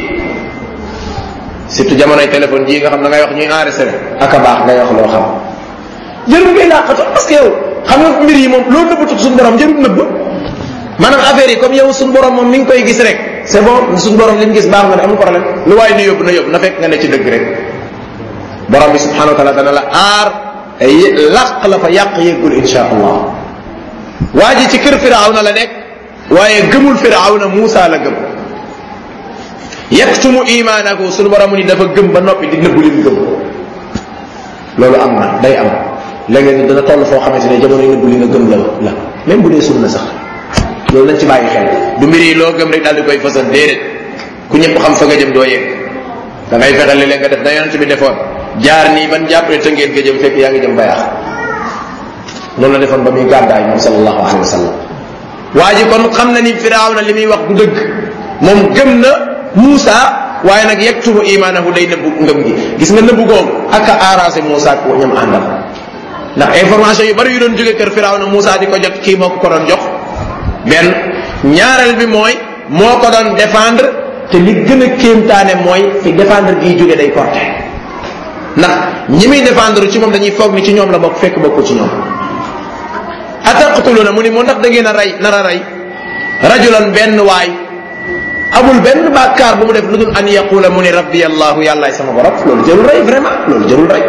nga xam da ngay wax ñuy enregistré ak a baax ngay wax loo xam jërul ngay làqatu parce que yow xam nga mbir yi moom loolu nëbbatu suñu borom jërul nëbb maanaam affaire yi comme yow suñu borom moom mi ngi koy gis rek c'est bon suñu borom li mu gis baax na ne amul problème lu waaye na yóbbu na fekk nga ne ci dëgg rek borom bi subhanahu wa taala dana la aar laq la fa yàq yëggul insha allah waa ji ci kër firawna la nekk waaye gëmul firawna Muusa la gëm yaktumu imaanahu suñu borom ni dafa gëm ba noppi di nëbbu lim gëm loolu am na day am léeg-léeg dana toll foo xamante ne jamono yi nëbbu li nga gëm la même bu dee sunna sax loolu nañ ci bàyyi xel du mbir yi loo gëm rek daal di koy fësal déedéet ku ñëpp xam fa nga jëm doo yegg da ngay fexe léeg-léeg nga def na yonent bi defoon jaar nii ban jàpp ne tëngeen nga jëm fekk yaa ngi jëm bayaax loolu la defoon ba muy gàddaay moom sallallahu alayhi wa sallam waa ji kon xam na ni firawna li muy wax du dëgg moom gëm na Muusa waaye nag yaktumu imaanahu day nëbbu ngëm gi gis nga nëbbu googu ak a arrangé Muusa ko ñam àndal ndax information yu bari yu doon jóge kër firawna Muusa di ko jot kii moo ko doon jox benn ñaareel bi mooy moo ko doon défendre te li gën a kéemtaane mooy fi défendre gii jóge day porté ndax ñi muy défendre ci moom dañuy foog ni ci ñoom la bokk fekk bokkul ci ñoom ataqtuluna mu ni moo ndax da ngeen a rey nar a rey rajulan benn waay amul benn bàkkaar bu mu def lu dul an yaqula mu ni rabbi allahu yàllaay sama borom loolu jërul rey vraiment loolu jërul rey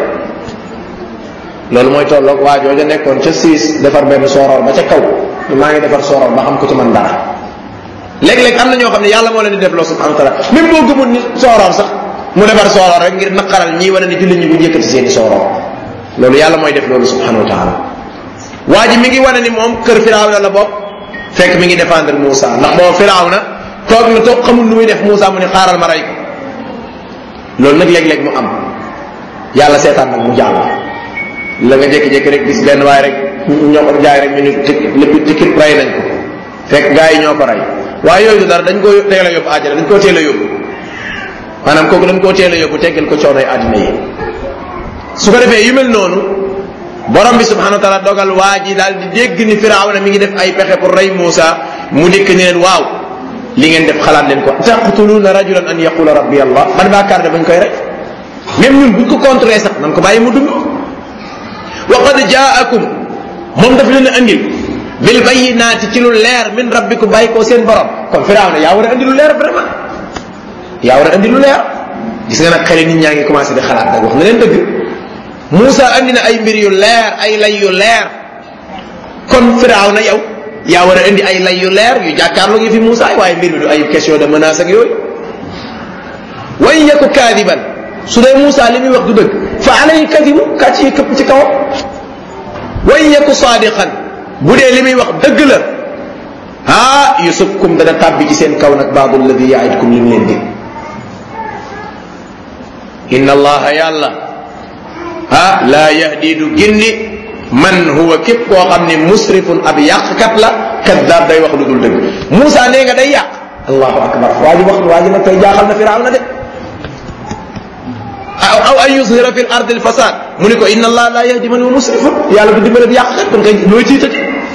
loolu mooy tolloog waa jooja nekkoon ca siis defar benn sooroor ba ca kaw maa ngi defar sooroor ba xam ko ci man dara léeg-léeg am na ñoo xam ne yàlla moo leen di def loo subhanahu wa taala même boo gëmul ni sooroor sax mu defar sooroor rek ngir naqaral ñii wane ni jullit ñi bu njëkkati seeni sooroor loolu yàlla mooy def loolu subhanahu wa taala waa ji mi ngi wane ni moom kër firawna la bokk fekk mi ngi défendre Muusa ndax boo firawna toog na toog xamul lu muy def Muusa mu ne xaaral ma rey ko loolu nag léeg-léeg mu am yàlla seetaan nag mu jàll la nga jékki-jékki rek gis benn waaye rek ñoo ko jaay rek ñu ni lépp tikit rey nañ ko fekk gars yi ñoo ko rey waaye yooyu du dara dañ koo teel a yóbbu àjjana dañ koo teel a yóbbu maanaam kooku dañ koo teel a yóbbu teggal ko coonoy àddina yi su ko defee yu mel noonu borom bi subhanahu wa taala dogal waa ji daal di dégg ni firawna mi ngi def ay pexe pour rey Muusa mu dikk ni leen waaw li ngeen def xalaat leen ko taqtuluuna rajulan an yaqula rabbi allah man baakaar ne bañ koy rey même ñun buñ ko contré sax nan ko bàyyi mu dund wa qad jaakum moom daf leen a andil bil bayyinaati ci lu leer min rabbikum bàyyi ko seen borom kon firawna yaa war a andi lu leer vraiment yaa war a andi lu leer gis nga nag xale nit ñaa ngi commencé di xalaat nag wax na leen dëgg Moussa andi na ay mbir yu leer ay lay yu leer kon Firaaw na yow yaa war a indi ay lay yu leer yu jàkkaarloo ngi fi Moussa waaye mbir mi du ay question de menace ak yooyu wa in yaku kaadiban su dee Moussa li muy wax du dëgg fa alayhi kadibu kàcc yi këpp ci kawam wa in yaku saadiqan bu dee li muy wax dëgg la yusufkum dana tàbbi ci seen kaw nag baadu alladi yaidkum li mu leen dig inna allaha yàlla laa yahdi du gindi man huwa képp koo xam ne musrifun ab yàqkat la kaddaab day wax lu dul dëgg Moussa nee nga day yàq allahu akbar waa ji nag tey jaaxal na Firaaw na de aw an yuzhira fi l ardi l fasad mu ni ko inna allah la yahdi man huwa musrifun yàlla du dimbale bi yàqkat kon kay looy tiitati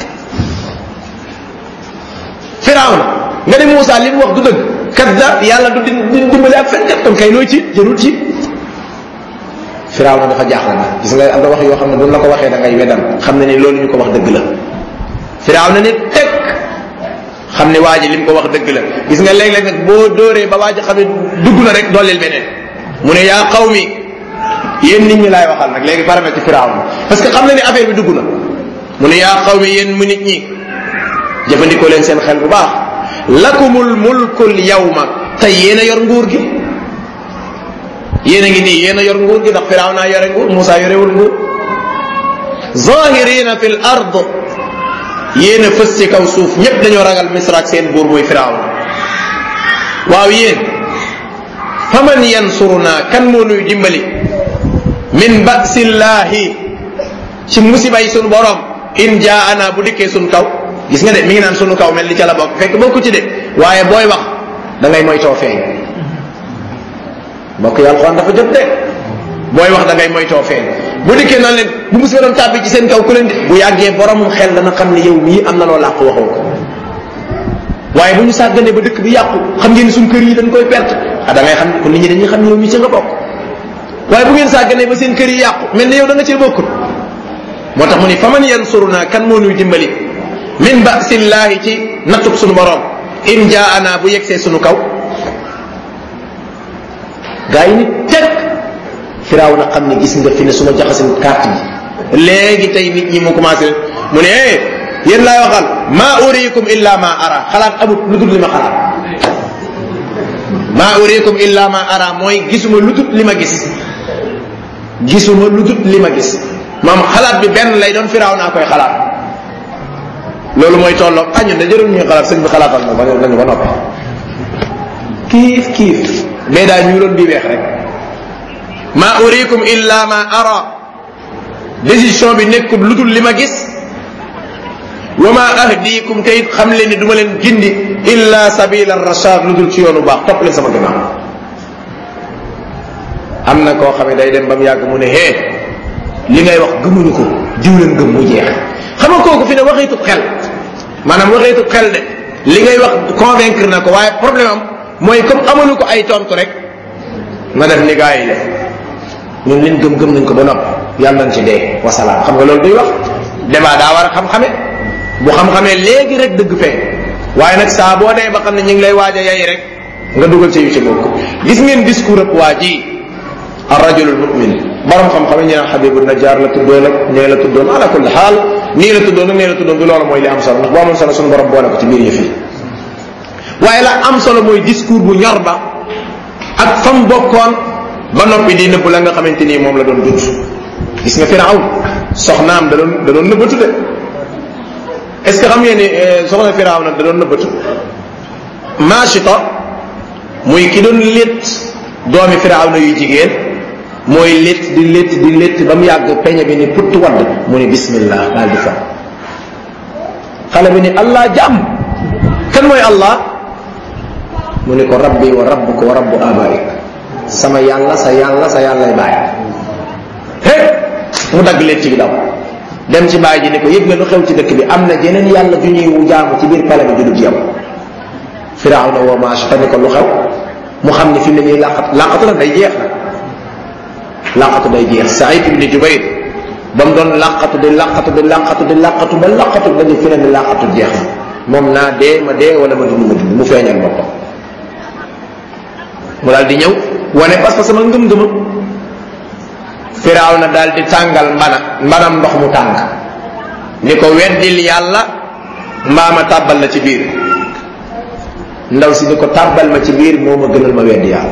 Firaaw na nga ne Moussa li mu wax du dëgg kaddaab yàlla du dimbale ak fenkat kon kay looy tiit jarul tiit Firaaw na dafa jaaxle na gis nga am na wax yoo xam ne buñ la ko waxee da ngay wedal xam ne ni loolu ñu ko wax dëgg la Firaaw na ne teg xam ne waa ji li mu ko wax dëgg la gis nga léeg-léeg nag boo dóoree ba waa ji xam ne dugg na rek dollil beneen mu ne yaa qawmi yéen nit ñi laay waxal nag léegi paramètre ci Firaaw na parce que xam na ne affaire bi dugg na mu ne yaa qawmi yéen mu nit ñi jëfandikoo leen seen xel bu baax lakumul mulkul yawma tey yéen a yor nguur gi yéen a ngi nii yéen a yor nguur gi ndax Firaaw naa yore nguur Moussa yorewul nguur zahirina fil ard yéen a fës ci kaw suuf ñépp dañoo ragal Misra ak seen buur mooy Firaaw waaw yéen faman yansuruna kan moo nuy dimbali min ba'sillahi ci musibay sunu borom in jaana bu dikkee sunu kaw gis nga de mi ngi naan sunu kaw mel ni ca la bokk fekk bokku ci de waaye booy wax da ngay moytoo feeñ mbokk yi alxuraan dafa jot de booy wax da ngay moytoo feeñ bu dikkee naan leen bu musiba doon tàbbi ci seen kaw ku leen di bu yàggee boromum xel dana xam ne yow mii am na loo làq waxoo ko waaye bu ñu sàgganee ba dëkk bi yàqu xam ngeen suñ kër yi dañ koy perte da ngay xam kon nit ñi dañuy xam ne yow mii ci nga bokk waaye bu ngeen sàgganee ba seen kër yi yàqu mel ne yow da nga cee bokkul moo tax mu ni faman yansuruna kan moo nuy dimbali min ba'sillahi ci nattub sunu borom in jaana bu yegsee sunu kaw gaa yi ni teg Firaaw na xam ne gis nga fi ne suma jaxasin carte bi léegi tey nit ñi mu commencé mu ne yéen laay waxal maa uriikum illa ma ara xalaat amut lu dul li ma xalaat maa uriikum illa ma ara mooy gisuma lu dul li ma gis gisuma lu dul li ma gis maam xalaat bi benn lay doon Firaaw naa koy xalaat loolu mooy tolloo ñun de jërul ñuy xalaat sëñ bi xalaatal na nañu ba noppi kiif mais daa ñu doon di weex rek ma urikum illa ma ara décision bi nekkul lu dul li ma gis wa ma ahdikum te it xam leen ni du ma leen gindi illa sabila rashad lu dul ci yoonu baax topp leen sama ginnaaw am na koo xam ne day dem ba mu yàgg mu ne li ngay wax gëmuñu ko diw leen gëm mu jeex xam nga kooku fi ne waxeetut xel maanaam waxeetut xel de li ngay wax convaincre na ko waaye problème am mooy comme amalu ko ay tontu rek na def ni gaa yi def ñun liñ gëm nañ ko ba nopp yàlla nañ ci dee wasalaam xam nga loolu day wax débat daa war a xam-xame bu xam-xamee léegi rek dëgg fee waaye nag saa boo dee ba xam ne ñu ngi lay waaj a yay rek nga dugal ci yu ci bokk gis ngeen discours ak waa ji ar-rajulul mu'min borom xam-xam yi ñu naan Habibu Najjar la tuddoon ak nee la tuddoon ala kulli xaal nii la tuddoon ak nee la tuddoon du loolu mooy li am solo ndax boo amoon solo suñu borom boole ko ci biir yëf yi waaye la am solo mooy discours bu ñor ba ak fam bokkoon ba noppi di nëbb la nga xamante nii moom la doon dund gis nga Firawn soxnaam da doon nëbbatu de est-ce que xam ngeen ni soxna Firawn nag da doon nëbbatu Machita muy ki doon létt doomi Firawna yu jigéen mooy létt ba mu yàgg peñe bi ni putt wadd mu ni bismillah daal di fa xale bi ni allah jàmm kan mooy allah mu ni ko rabbi wa rabbuka wa rabbu abaik sama yàlla sa yàllay bàyyi mu dagg létt gi daw dem ci bàyyi ji ni ko yëg nga lu xew ci dëkk bi am na jeneen yàlla ju ñuy jaamu ci biir pale bi judut yow Firawna woo Machita ni ko lu xew mu xam ni fi mu ne nii laqatu nag day jeex nag laqatu day jeex Saïd ibn Jubayr ba mu doon laqatu ba laqatu dañu fi ne ni laqatu jeex na moom naa dee ma dee wala ma dund mu feeñal boppam mu daal di ñëw wane parce que sama ngëm-ngëma Firawna daal di tàngal mbanam ndox mu tàng ni ko weddil yàlla mbaama tàbbal la ci biir. ndaw si ni ko tàbbal ma ci biir moo ma gënal ma weddi yàlla.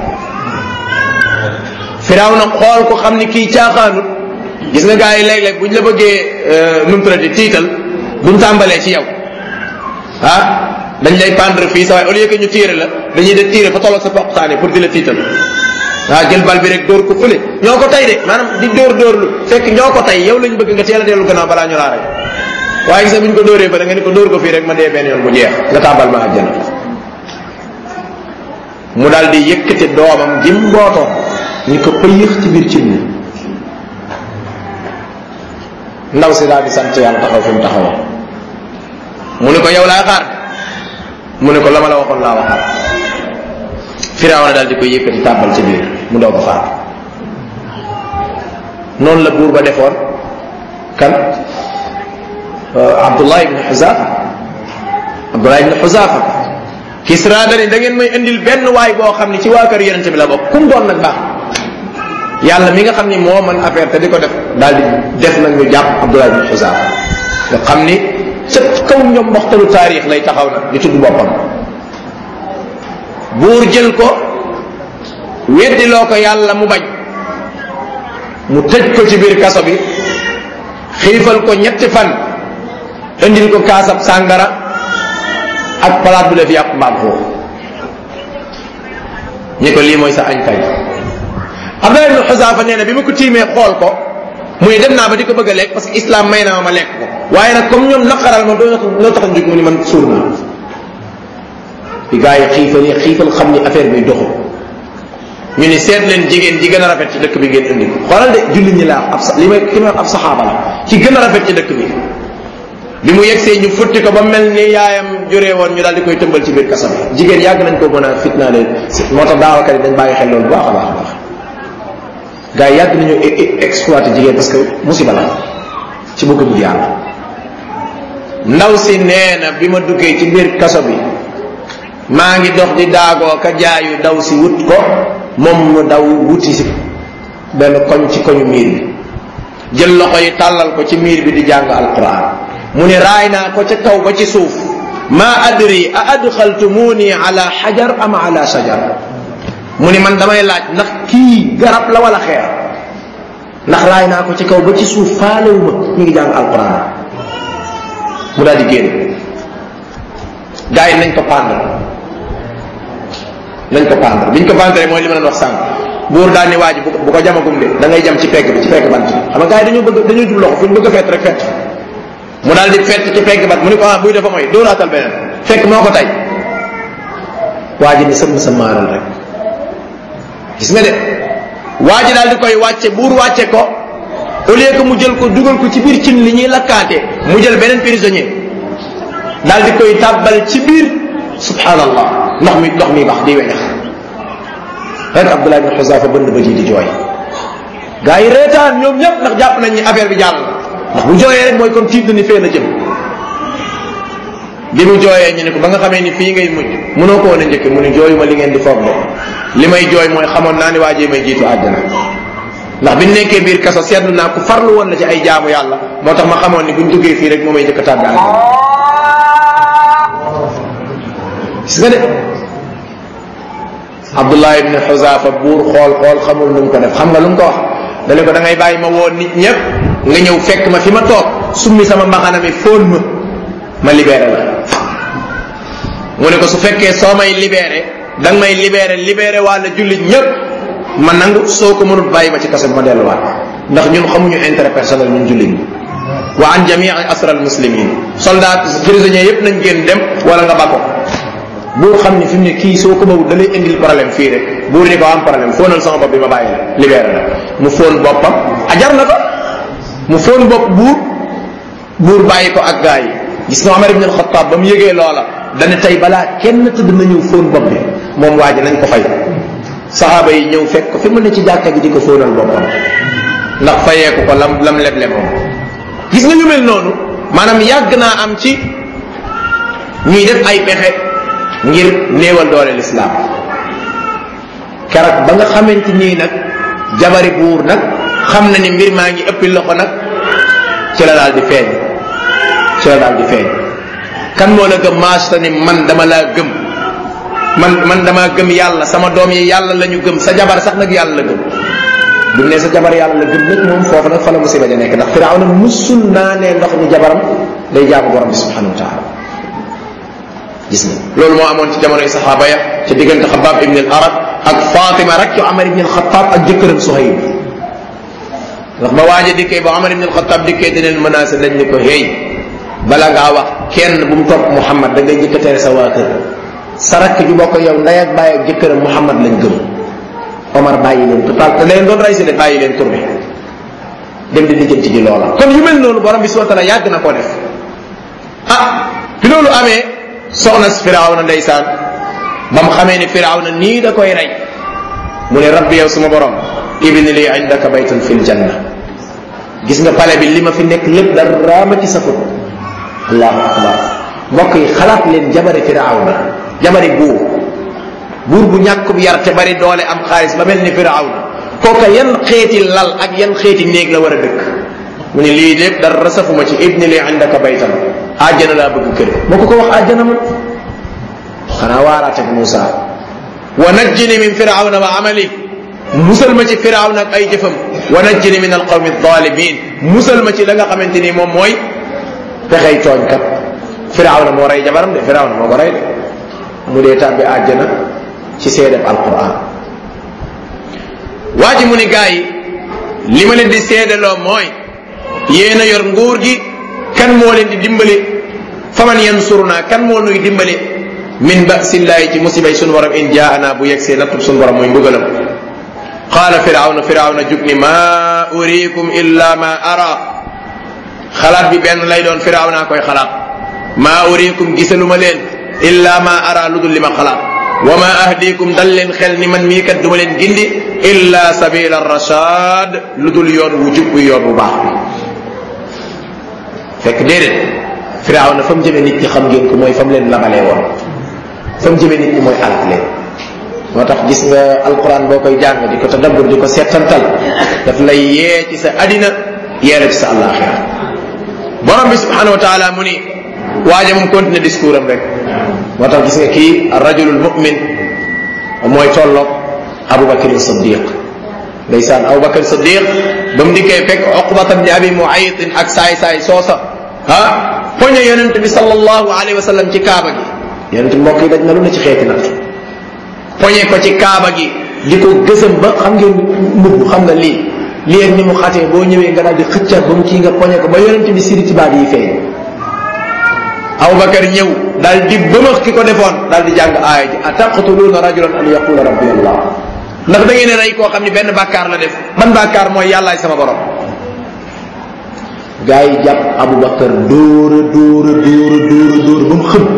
Firawna xool ko xam ni kii caaxaanut. gis nga gars yi léeg-léeg buñ la bëggee numtrati tiital buñ tàmbalee ci yow dañ lay pendre fii sa waaye au lieu que ñu tiire la dañuy de tiire fa tolloog sa poqtaane pour di la tiital jël bal bi rek dóor ko fële ñoo ko tay de maanaam di dóorlu fekk ñoo ko tay yow lañ bëgg nga teel a dellu gannaaw balaa ñu laa rey waaye gis nga buñ ko dóoree fa da nga ni ko dóor ko fii rek ma dee benn yoon mu jeex nga tàmbal ma àjjana. mu daal di yëkkati doomam jim mbootoon ñu ko pëyëx ci biir cin ni ndaw si daal di sant yàlla taxaw fi mu taxawoon mu ne ko yow laa xaar mu ne ko la ma la waxoon laa waxaat. Firawna daal di koy yëkkati tàbbal ci biir mu daw ko faat. noonu la buur ba defoon kan Abdullah ibn Huzafa Kisra dani da ngeen may indil benn waay boo xam ni ci waa kër yonente bi la bokk kum doon nag baax yàlla mi nga xam ni moo mën affaire te di ko def daal di def nag ñu jàpp Abdullah ibn Huzafa nga xam ni ca kaw ñoom waxtalu taarix lay taxaw nag di tudd boppam. buur jël ko weddiloo ko yàlla mu bañ mu tëj ko ci biir kaso bi xiifal ko ñetti fan indil ko kaasab sàngara ak palaat bu def yàpp mbaam foofu ñi ko lii mooy sa añ tey. Abdullah ibn Huzafa nee na bi ma ko tiimee xool ko muy dem naa ba di ko bëgg a lekk parce que islam may na ma lekk ko waaye nag comme ñoom naqaral ma doo tax a jóg mu ni man suur naa. bi gaa yi xiifal xam ni affaire bi doxul ñu ni seet leen jigéen ji gën a rafet ci dëkk bi ngeen indi ko xoolal de jullit ñi laa li may ki may ab saxaaba la ci gën a rafet ci dëkk bi mu yegsee ñu futti ko ba mel ni yaayam juree woon ñu daal di koy tëmbal ci biir kasam jigéen yàgg nañ ko mën a fitnaa leen moo tax daawakat yi dañ bàyyi xel loolu baax a baax a baax gaa yi yàgg nañu exploité jigéen parce que musiba la ci bëgg bu yàlla. ndaw si nee na bi ma duggee ci biir kaso bi maa ngi dox di daagoo ka jaayu daw si wut ko moom mu daw wuti si benn koñ ci koñu miir bi jël loxo yi tàllal ko ci miir bi di jàng alquran mu ne raay naa ko ca kaw ba ci suuf ma adri a adxaltumuni ala xajar am ala shajar mu ni man damay laaj ndax kii garab la wala xeer ndax raay naa ko ci kaw ba ci suuf faalewuma ñu ngi jàng alquran mu daal di génn gaa yi nañ ko pendre biñ ko pendre mooy li ma leen wax sànq buur daal ni waa ji bu ko jamagum de da ngay jam ci pegg bi ci pegg bant xam nga gaa yi dañoo jub loxo fu ñu bëgg a fett rek fett mu daal di fett ci pegg bant mu ni ko buy dafa mooy dóoraatal beneen fekk moo ko tay waa ji ni sëmm sa maaral rek gis nga de waa ji daal di koy wàcce buur wàcce ko au lieu que mu jël ko dugal ko ci biir cin li ñuy lakkaate mu jël beneen prisonnier daal di koy tàbbal ci biir subhanallah ndox mi bax di weñax rek Abdullah ibn Huzafa bënd ba ji di jooy gaa yi reetaan ñoom ñëpp ndax jàpp nañ ni affaire bi jàll ndax bu jooyee rek mooy kon tiit na ni fee na jëm bi mu jooyee ñu ne ko ba nga xamee ni fii ngay mujj mënoo ko woon a njëkk mu ne jooyuma li ngeen di foog de li may jooy mooy xamoon naa ni waajee may jiitu àddina ndax biñ nekkee biir kaso seetlu naa ku farlu woon na ci ay jaamu yàlla moo tax ma xamoon ni buñ duggee fii rek moo may njëkk a tàbbi àddina gis nga de Abdullah ibn Huzafa buur xool xamul nu mu ko def xam nga lu mu ko wax dane ko da ngay bàyyi ma woo nit ñëpp nga ñëw fekk ma fi ma toog summi sama mbaxana mi fóon ma libéré la mu ne ko su fekkee soo may libéré danga may libéré walla jullit ñëpp ma nangu soo ko mënut bàyyi ma ci kaso bi ma delluwaat ndax ñun xamuñu intérêt personnel ñun jullit ñi wa an jamii asra al muslimin soldat prisonniers yëpp nañ génn dem wala nga bako buur xam ni fi mu ne kii soo ko bawut da lay indil problème fii rek buur ni ko am problème fóonal sama bopp bi ma bàyyi la libéré la mu fóon boppam ajar na ko mu fóon bopp buur bàyyi ko ak gaa yi gis nga Omar ibn al-Khattab ba mu yëgee loola dana tey balaa kenn tëdd na ñëw fóon bopp bi moom waa ji nañ ko fay saxaaba yi ñëw fekk ko fi mu ne ci jàkka ji di ko fóonal boppam ndax fayeeku ko lam leble moom gis nga ñu mel noonu maanaam yàgg naa am ci ñuy def ay pexe ngir néewal doole l'islam keroog ba nga xamante nii nag jabari buur nag xam na ni mbir maa ngi ëppi loxo nag ci la daal di feeñ kan moo la gëm maasta ni man dama laa gëm man dama gëm yàlla sama doom yi yàlla la ñu gëm sa jabar sax nag yàlla la gëm bu ne sa jabar yàlla la gëm nag moom foofu nag fa la musiba ja nekk ndax Firawna musul naa ne ndox ni jabaram day jaamu borom bi subhanahu wa taala gis nga loolu moo amoon ci jamonoy saxaaba ya ci diggante Xabbaab ibn al-Arat ak Fatima rek yu Umar ibn al-Khattab ak jëkkëram Suhayb ndax ba waaja dikkee ba Umar ibn al-Khattab dikkee dineen menacé dañ ni ko hey bala ngaa wax kenn bu mu topp Muhammad da ngay jëkk tere sa waa kër sa rakk ju bokk yow ndey ak bàyyi ak jëkkëram Muhammad lañ gëm Omar bàyyi leen total te leen doon rey si de bàyyi leen tourné dem di lijjanti ji loola kon yu mel noonu borom bi subhanahu wa ta'ala yàgg na koo def bi loolu amee soxna si Firawna ndeysaan ba mu xamee ni Firawna nii da koy rey mu ne rabbi yow suma borom ibni li indaka baytan fil janna gis nga pale bi li ma fi nekk lépp dara ma ci safut allahu akbar mbokk yi xalaat leen jabari Firawna jabari buur bu ñàkk bu yar te bari doole am xaalis ba mel ni Firawna kooka yan xeeti lal ak yan xeeti néeg la war a dëkk mu ne lii lépp dara safuma ci ibni li indaka baytan àjjana laa bëgg kër moo ko wax àjjana ma xanaa waaraate ak Muusa wa najjini min Firawna wa amali musal ma ci Firawna ak ay jëfam wa najjini min alqawmi adh-dhalimin musal ma ci la nga xamante ni moom mooy pexey tooñkat Firawna moo rey jabaram de Firawna moo ko rey de mu dee tàbbi àjjana ci seedeb alquran waa ji mu ni gaa yi li ma leen di seedaloo mooy yéen a yor nguur gi kan moo leen di dimbali faman yansuruna kan moo nuy dimbali min ba'sillahi ci musibay sunu borom in jaana bu yegsee nattub sunu borom muy mbugalam qaala Firawna jug ni ma uriikum illa ma ara xalaat bi benn lay doon Firawna koy xalaat ma uriikum gisaluma leen illa ma ara lu dul li ma xalaat wa ma ahdikum dal leen xel ni man mii kat duma leen gindi illa sabila rashad lu dul yoon wu jub yoon wu baax bi fekk déedéet Firawna fa mu jëmee nit ñi xam ngeen ko mooy fa mu leen labalee woon fa mu jëmee nit ñi mooy alak leen moo tax gis nga alquran boo koy jàng di ko tadabbur di ko seetantal daf lay yee ci sa adina yee la ci sa àllaaxira borom bi subhanahu wa taala mu ni waaja moom continuer discours am rek moo tax gis nga kii rajulul mu'min mooy tolloog Abubakar Siddiq ndeysaan Abubakar Siddiq ba mu dikkee fekk Uqbata ibn Abi Mu'ayt ak saay soosa poñe yonent bi sallallahu alayhi wa sallam ci kaaba gi yonent mbokk yi daj na lu ne ci xeeti nag poñe ko ci kaaba gi di ko gësam ba xam ngeen mbubb xam nga lii ak ni mu xatee boo ñëwee nga daal di xëccaat ba mu kii nga poñe ko ba yonent bi siri ci baat yi feeñ Abubakar ñëw daal di bëmax ki ko defoon daal di jàng aaya ji ataqtuluuna rajulan an yaqula rabbi allah ndax da ngeen rey koo xam ni benn bàkkaar la def ban bàkkaar mooy yàllaay sama borom gaa yi jàpp Abubakar dóora ba mu xëm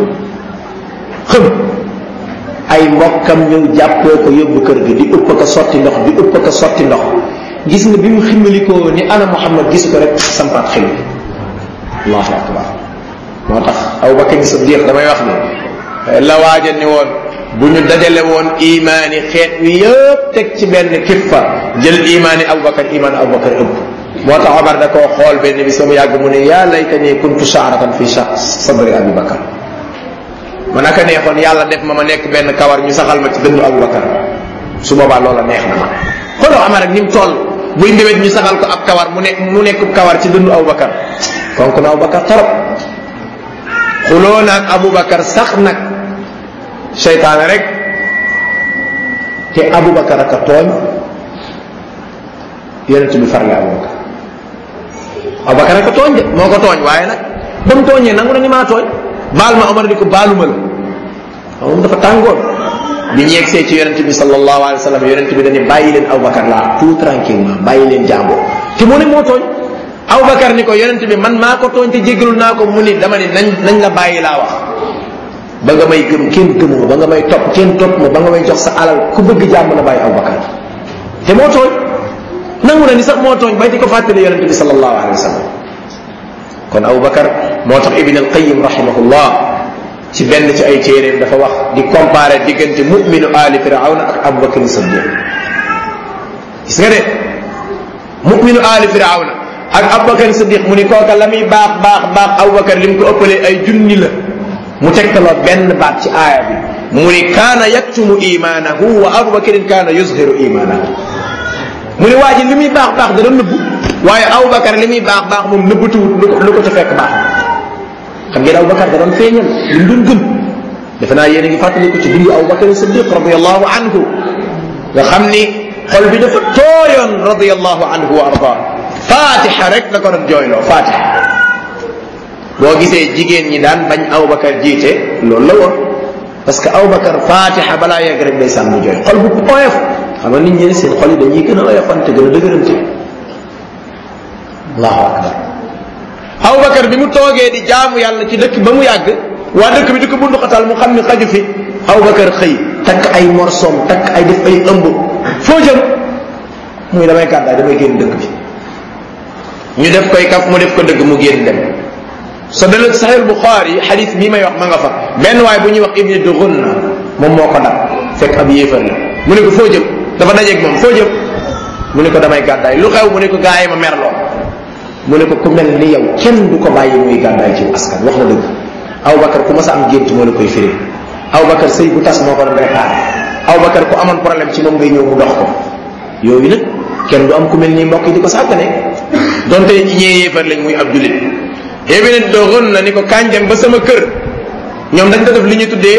ay mbokkam ñëw jàppoo ko yóbbu kër gi di upp ko sotti ndox gis nga bi mu ximmalikoo ni ana Muhammad gis ko rek sampaat xel allahu akbar moo tax Abubakar Siddiq damay wax ni la waaja ni woon bu ñu dajale woon imaani xeet wi yëpp teg ci benn kiffa jël imaani Abubakar ëpp moo tax Omar da koo xool benn bi sama yàgg mu ne yaa laytani kuntu sha'ratan fi sadri Abi Bakar ma naka neexoon yàlla def ma nekk benn kawar ñu saxal ma ci dëndu Abubakar su boobaa loola neex na ma xooloo Omar ak ni mu toll buy ndewet ñu saxal ko ab kawar mu nekk kawar ci dëndu Abubakar konk na Abubakar torop xuloo naag Abubakar sax nag seytaane rek te Abubakar aka tooñ yonent bi farle Abubakar aka tooñ de moo ko tooñ waaye nag ba mu tooñee nangu na ni maa tooñ baal ma Omar di ko baaluma la moom dafa tàngoon bi ñu yegsee ci yonent bi sallallahu alayhi wa sallam yonent bi dañu bàyyi leen Abubakar laa tout tranquillement bàyyi leen jàmboo te mu ne moo tooñ Abubakar ni ko yonent bi man maa ko tooñ te jéggalul naa ko mu ni dama ni nañ la bàyyi laa wax ba nga may gëm kenn gëmuma ba nga may topp kenn topp ma ba nga may jox sa alal ku bëgg jàmm na bàyyi Abubakar te moo tooñ nangu na ni sax moo tooñ bay di ko fàttali yonent bi sallallahu alayhi wa sallam kon Abubakar moo tax Ibn al-Qayyim rahimahullah ci benn ci ay téeréem dafa wax di comparer diggante mu'minu ali firawna ak Abubakar Siddiq gis nga de mu'minu ali firawna ak Abubakar Siddiq mu ni kooka la muy baax baax baax Abubakar li mu ko ëppalee ay junni la mu tegtaloo benn baat ci aaya bi mu ni kaana yaktumu imaanahu wa Abubakarin kaana yuzhiru imaanahu mu ni waa ji li muy baax baax da doon nëbbu waaye Abubakar li muy baax baax moom nëbbatuwut lu ko ca fekk baax xam ngeen Abubakar da doon feeñal li mu doon gëm defe naa yéen a ngi fàttaliku ci dundu Abubakar Siddiq radiyallahu anhu nga xam ni xol bi dafa tooyoon radiyallahu anhu wa arda fatiha rek la ko doon jooyloo fatiha boo gisee jigéen ñi daan bañ Abubakar jiite loolu la woon parce que Abubakar fatiha balaa yegg rek day sànni jooy xol bu oyof xam nga nit ñi seen xol yi dañuy gën a oyofante gën a dëgërante allahu akbar Abubakar bi mu toogee di jaamu yàlla ci dëkk ba mu yàgg waa dëkk bi di ko bundu xatal mu xam ni xaju fi Abubakar xëy takk ay morsoom takk ay def ay ëmb foo jëm muy damay gàddaay damay génn dëkk bi ñu def koy kaf mu def ko dëgg mu génn dem so dana Sahih Bukhari xadis bii may wax ma nga fa benn waay bu ñuy wax Ibn Dughunna moom moo ko dab fekk ab yéefar la mu ne ko foo jëm dafa dajeeg moom foo jëm mu ne ko damay gàddaay lu xew mu ne ko gaa yi ma merloo mu ne ko ku mel ni yow kenn du ko bàyyi muy gàddaay ci askan wax na dëgg Abubakar ku mas a am gént moo la koy firi Abubakar sëy bu tas moo ko doon réparé Abubakar ku amoon problème ci moom ngay ñëw mu dox ko yooyu nag kenn du am ku mel nii mbokk yi di ko sàggane donte ñee yéefar lañ muy ab julit Ibn Dughunna ni ko kañ dem ba sama kër ñoom dañ ko def li ñu tuddee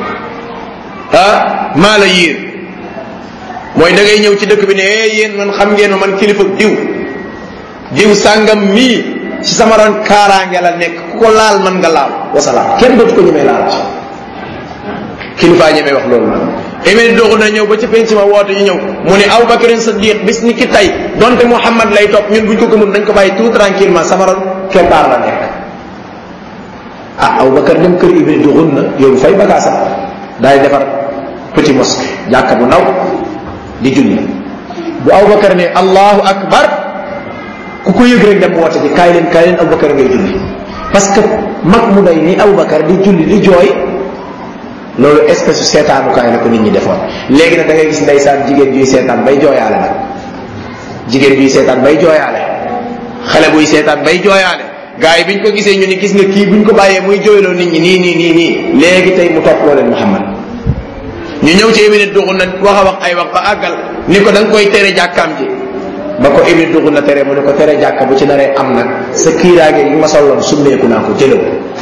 maa la yiir mooy da ngay ñëw ci dëkk bi ne yéen man xam ngeen ma man kilifa diw sàngam mii ci sama ron kaaraange la nekk ku ko laal man nga laal wasalaam kenn dootu ko ñemee laal ci kilifaa ñemee wax loolu la Ibn Dughunna ñëw ba ci penc ma woote ñu ñëw mu ne Abubakar Siddiq bis ni ki tey donte Muhammad lay topp ñun buñ ko gëmul dañ ko bàyyi tout tranquillement sama ron keppaar la nekk Abubakar dem kër Ibn Dughunna yow fay bagaasa daay defar petit mosquée jàkka bu ndaw di julli bu Abubakar ne allahu akbar ku ko yëg rek dem woote ji kaay leen Abubakar ngay julli parce que mag mu day ni Abubakar di julli di jooy loolu espèce u seetaanukaay la ko nit ñi defoon léegi nag da ngay gis ndeysaan jigéen juy seetaan bay jooyaale nag jigéen juy seetaan bay jooyaale xale buy seetaan bay jooyaale gars yi biñ ko gisee ñu ni gis nga kii buñ ko bàyyee muy jooyloo nit ñi nii léegi tey mu topp loo leen Muhammad ñu ñëw ci Ibn Dughunna wax a wax ay wax ba àggal ni ko da nga koy tere jàkkaam ji ba ko Ibn Dughunna tere mu ne ko tere jàkka bu ci naree am nag sa kiiraage gi ma solloon summeeku naa ko jëlëw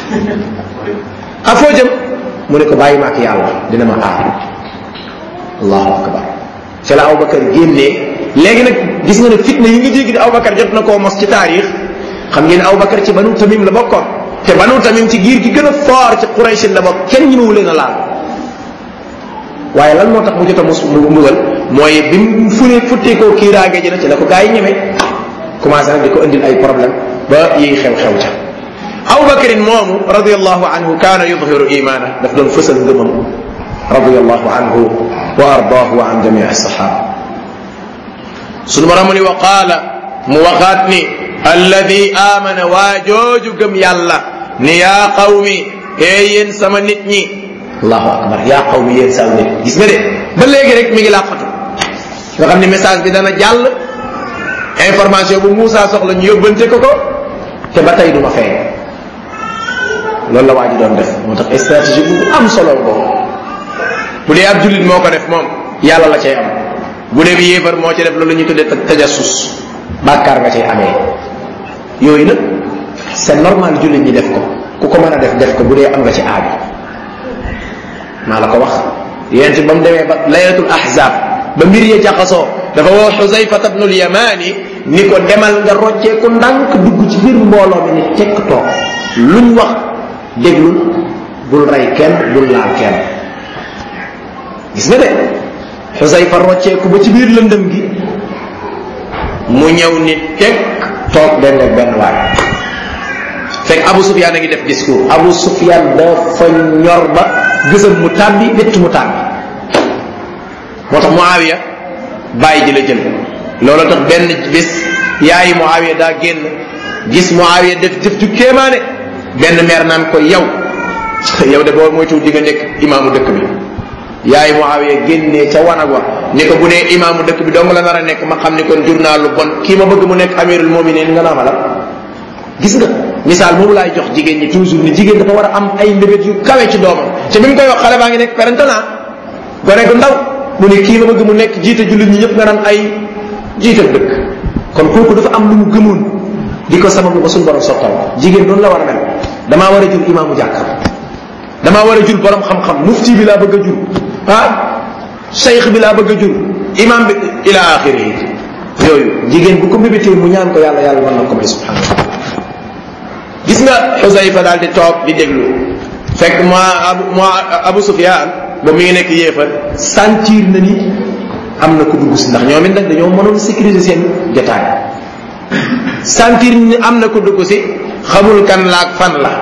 foo jëm mu ne ko bàyyi ma ak yàlla dina ma aar allahu akbar ci la Abubakar génnee léegi nag gis nga ne fitna yi nga dégg di Abubakar jot na koo mos ci taarix xam ngeen Abubakar ci Banu Tamim la bokkoon te Banu Tamim ci giir gi gën a fort ci Quraysh la bokk kenn ñi mu leen a laal waaye lan moo tax mu jot a mos mbugal mooy bi mu futtee koo kiiraange ji na ci la ko gaa yi ñeme commencé nag di ko indil ay problème ba yiy xew-xew ca Abubakarin moomu radiyallahu anhu kaana yudhiru imaana daf doon fësal ngëmam radiyallahu anhu wa ardaahu wa an jamii as-sahaaba sunu borom ni wa qaala mu waxaat ni alladi amana waa jooju gëm yàlla ni yaa qawmi yéen sama nit ñi allahu akbar yaa qawmi yéen sama nit gis nga de ba léegi rek mi ngi làqatu nga xam ne message bi dana jàll information bu Moussa soxla ñu yóbbante ko te ba tey du ma feeñ loolu la waa ji doon def moo tax stratégie bu am solo boobu bu dee ab jullit moo ko def moom yàlla la cay am bu dee bi yéefar moo ci def loolu la ñuy tuddee tajassus bàkkaar nga cay amee yooyu nag c'est normal jullit ñi def ko ku ko mën a def ko bu dee am nga ci aabi maa la ko wax yéen ci ba mu demee ba laylatul ahzab ba mbir ya jaxasoo dafa woo Xuzayfata ibnul Yamaani ni ko demal nga rocceeku ndànk dugg ci biir mbooloo mi ni tekk toog luñ wax déglul bul rey kenn bul laal kenn gis nga de Xuzayfa rocceeku ba ci biir lëndëm gi mu ñëw ni tekk toog benn waay fekk Abu Sufyaan a ngi def discours Abu Sufyaan dafa ñor ba gësam mu tàbbi wett mu tàbbi moo tax Muawiya bàyyi ji la jël loolu tax benn bés yaayi Muawiya daa génn gis Muawiya def jëf ju kéemaane benn meer naan ko yow yow de boo moytu di nga nekk imaamu dëkk bi. yaay Muawiya génnee ca wanag wa ni ko bu dee imaamu dëkk bi dong la nar a nekk ma xam ni kon jur naa lu bon kii ma bëgg mu nekk amirul mu'minin nga naa ma la. gis nga misaal moomu laay jox jigéen ñi toujours ni jigéen dafa war a am ay mbébét yu kawe ci doomam te bi mu koy wax xale baa ngi nekk parentanat gone gu ndaw mu ne kii ma bëgg mu nekk jiite jullit ñi ñëpp nga naan ay jiite dëkk kon kooku dafa am lu mu gëmoon di ko sababu ba suñu borom sottal jigéen doonu la war a mel damaa war a jur imaamu jàkka damaa war a jur borom xam-xam mufti bi laa bëgg a jur cheikh bi laa bëgg a jur imam bi ila axiri yooyu jigéen bu ko mbébétee mu ñaan ko yàlla yàlla mën na ko may subhanahu wa taala gis nga Xusayfa daal di toog di déglu fekk Abu Sufyaan ba mu ngi nekk yéefar sentir na ni am na ko dugg si ndax ñoom it nag dañoo mënoon sécuriser seen jotaay sentir ni am na ko dugg si xamul kan la ak fan la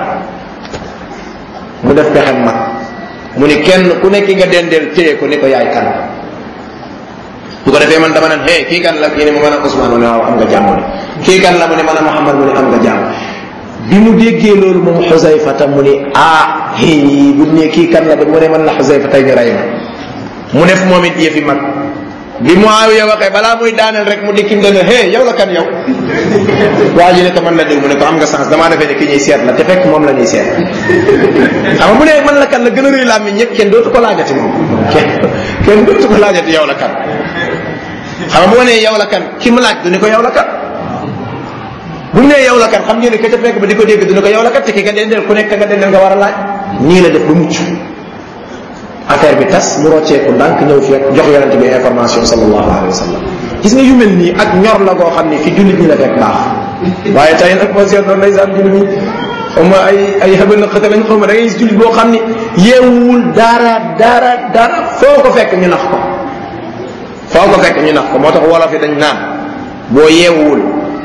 mu def pexem mag mu ni kenn ku nekk nga dendeel téye ko ni ko yaay kan bu ko defee man dama naan kii kan la kii ne ma mën a Ousmane mu ne waaw am nga jàmm ne kii kan la mu ne mën a Muhammad mu ne am nga jàmm bi mu déggee loolu moom Xusayfata mu ni bu ne kii kan la ba mu ne man la Xusayfa tey ñu rey ma mu def moom it yëfi mag bi Muawiya waxee balaa muy daaneel rek mu dikkim dana yow la kan yow waa ji ne ko man la diw mu ne ko am nga sens damaa defee ne ki ñuy seet la te fekk moom la ñuy seet xam nga mu ne man la kan la gën a rëy làmmiñ ñëpp kenn dootu ko laajati moom kenn dootu ko laajati yow la kan xam nga bu ma nee yow la kan ki mu laaj du ne ko yow la kan bu mu nee yow la kan xam ngeen ne ka ca fekk ba di ko dégg du ne ko yow la kan te ki nga dendeel ku nekk nga dendeel nga war a laaj nii la def ba mucc affaire bi tas mu rocceeku ndànk ñëw fekk jox yonente bi information sallallahu alayhi wa sallam gis nga yu mel nii ak ñor la goo xam ni fi jullit ñi la fekk baax waaye tey nag moo seet noonu ndeysaan jullit ñi xaw ma ay xëbal na xëta lañ xaw ma da ngay gis jullit boo xam ni yeewul dara foo ko fekk ñu nax ko foo ko fekk ñu nax ko moo tax wolof yi dañ naan boo yeewul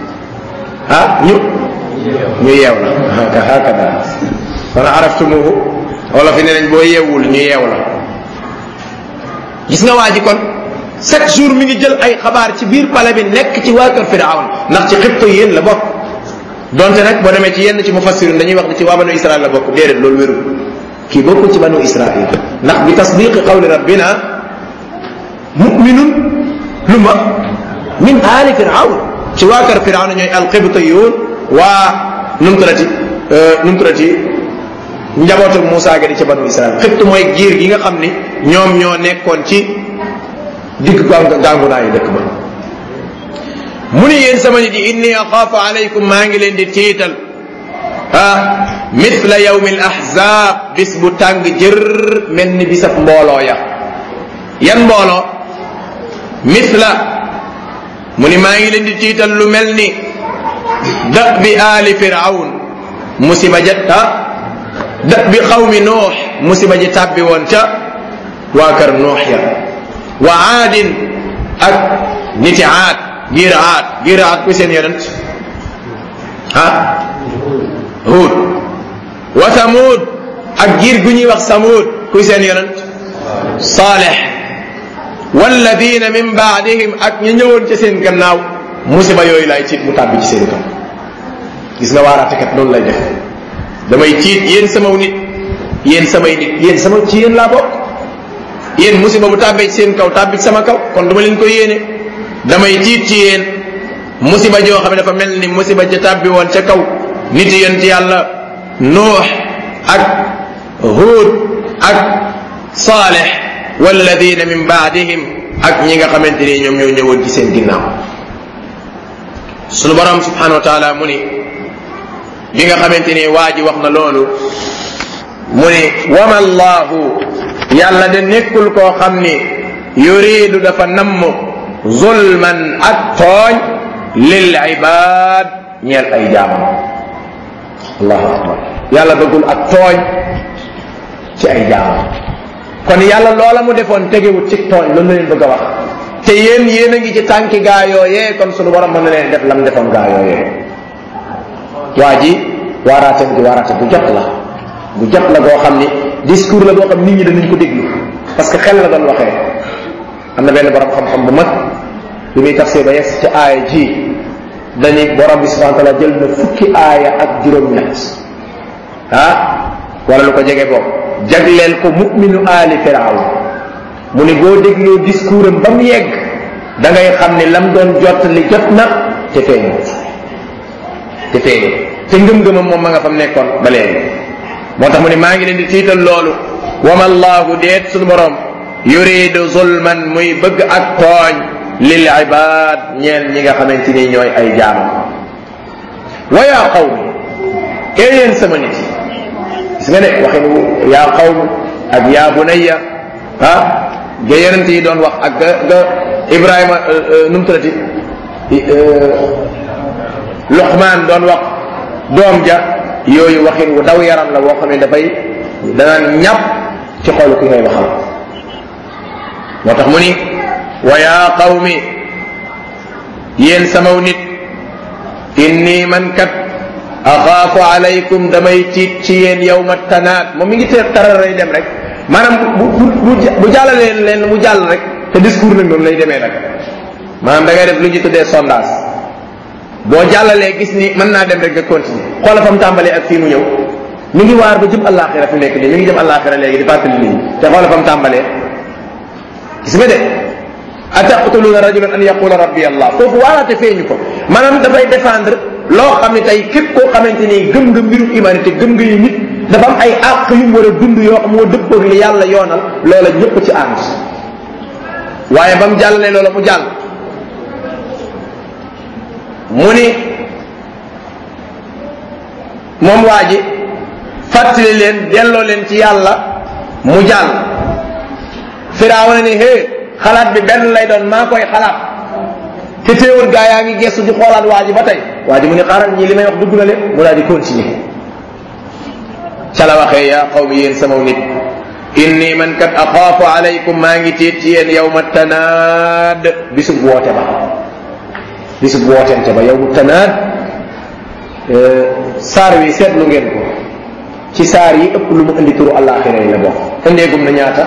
ñu yeew la hakada wana araftumuhu wolof yi ne nañ boo yeewul ñu yeew la gis nga waa ji kon chaque jour mi ngi jël ay xabaar ci biir palais bi nekk ci waa kër Firawna ndax ci xibto yéen la bokk donte nag boo demee ci yenn ci mufassirun dañuy wax ne ci waa banu Israël la bokk déedéet loolu wérul kii bokkul ci banu Israël ndax bi tasdiqi qawli rabbina mu'minun lu ma min aali Firawna ci waa kër Firawna ñooy alqibtiyun waa numturati njabootu Muusaa ga di ca banu Israël xibt mooy giir gi nga xam ni ñoom ñoo nekkoon ci digg gàngunaayu dëkk ba mu ni yéen sama nit yi inni axaafu alaykum maa ngi leen di tiital mithla yawmi al ahzab bis bu tàng jër mel ni bisab mbooloo ya yan mbooloo mithla mu ni maa ngi leen di tiital lu mel ni da bi aali firawn musiba jatta da bi xawmi noox musiba ji tàbbi woon ca waa kër noox ya wa aadin ak niti aad giir aad ku seen yonent Huud wa Samuud ak giir gu ñuy wax Samuud ku seen yonent Saalix walladina min baadihim ak ñi ñëwoon ca seen gannaaw musiba yooyu lay tiit mu tàbbi ci seen kaw gis nga waaraatekat noonu lay def damay tiit yéen sama nit yéen samay nit yéen sama ci yéen laa bokk yéen musiba bu tàbbee ci seen kaw tàbbi ci sama kaw kon duma leen ko yéene damay tiit ci yéen musiba joo xam ne dafa mel ni musiba ja tàbbi woon ca kaw nit yonent yàlla Nuux ak Huud ak Saalix walladina min baadihim ak ñi nga xamante ni ñoom ñoo ñëwoon ci seen ginnaaw sunu borom subhanahu wa taala mu ni bi nga xamante ni waa ji wax na loolu mu ni wama allahu yàlla de nekkul koo xam ni yuridu dafa namm zulman ak tooñ lil ibad ñeel ay jaamam allahu akbar yàlla bëggul ak tooñ ci ay jaamam kon yàlla loola mu defoon tegewut ci tooñ loolu la leen bëgg a wax te yéen a ngi ci tànki gaa yooyee kon sunu borom mën na leen def lam defoon gaa yooyee waa ji waaraateem gi waaraate bu jot la goo xam ni discours la goo xam nit ñi danañ ko déglu parce que xel la doon waxee am na benn borom xam-xam bu mag bi muy tafsir ba yes ci aaya ji dañuy borom bi subhanahu wa taala jël na fukki aaya ak juróom-ñett wala lu ko jege boobu jagleel ko mu'minu aali Firawna mu ni boo dégloo discours am ba mu yegg da ngay xam ne lam doon jottali jot na te feeñu te ngëm-ngëmam moom ma nga fam nekkoon ba léegi moo tax mu ne maa ngi leen di tiital loolu wama allahu deet suñu borom yuridu zulman muy bëgg ak tooñ lil ibad ñeel ñi nga xamante ni ñooy ay jaam wa yaa qawmi ee yéen sama nit gis nga ne waxin yaa qawmi ak yaa bunayya ah ga yonent yi doon wax ak ga Ibrahima nu mu tuddati Luqmaan doon wax doom ja yooyu waxin wu daw yaram la woo xam ne dafay danaan ñàpp ci xolu ki ngay waxal moo tax mu ni wa yaa qawmi yéen samaw nit inni man kat axaafu alaykum damay tiit ci yéen yawma tanaat moom mi ngi tararay dem rek maanaam bu jàllalee leen mu jàll rek te discours nag noonu lay demee nag maanaam da ngay def lu ñu tuddee sondage boo jàllalee gis ni mën naa dem rek nga continuer xoola fa mu tàmbalee ak fii mu ñëw mi ngi waar ba jëm àllaaxira fi nekk nii mi ngi jëm àllaaxira léegi di fàttali nit ñi te xoola fa mu tàmbalee gis nga de ataqtuluuna rajulan an yaqula rabbi allah foofu waaraate feeñu ko maanaam dafay défendre loo xam ne tey képp koo xamante ni gëm nga mbirum humanité gëm nga yi nit dafa am ay àq yu mu war a dund yoo xam moo dëppoog li yàlla yoonal loola ñëpp ci ànd waaye ba mu jàllalee loola mu jàll mu ni moom waa ji fàttali leen delloo leen ci yàlla mu jàll Firawna ni hé xalaat bi benn lay doon maa koy xalaat te teewul gaa yaa ngi gestu di xoolaat waa ji ba tey waa ji mu ni xaaral ñii li may wax dugg na leen mu daal di continuer ca la waxee yaa qawmi yéen samaw nit inni man kat axaafu alaykum maa ngi tiit ci yéen yawma tanaad bisub woote ba bisub wootente ba yawmu tanaad saar wi seetlu ngeen ko ci saar yi ëpp lu mu indi turu àllaaxira yi la bokk indeegum na ñaata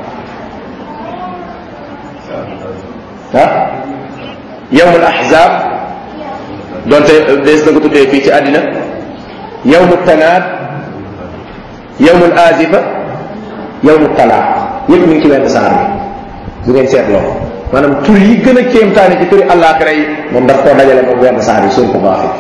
ah yawmul ahzab donte dees na ko tuddee fii ci àddina yawmu tanaad yawmul azifa yawmu talaaq yëpp mi ngi ci wenn saar bi bu ngeen seetloo maanaam tur yi gën a kéemtaane ci turi àllaaxira yi moom daf koo dajale moom wenn saar yi suñ ko baaxee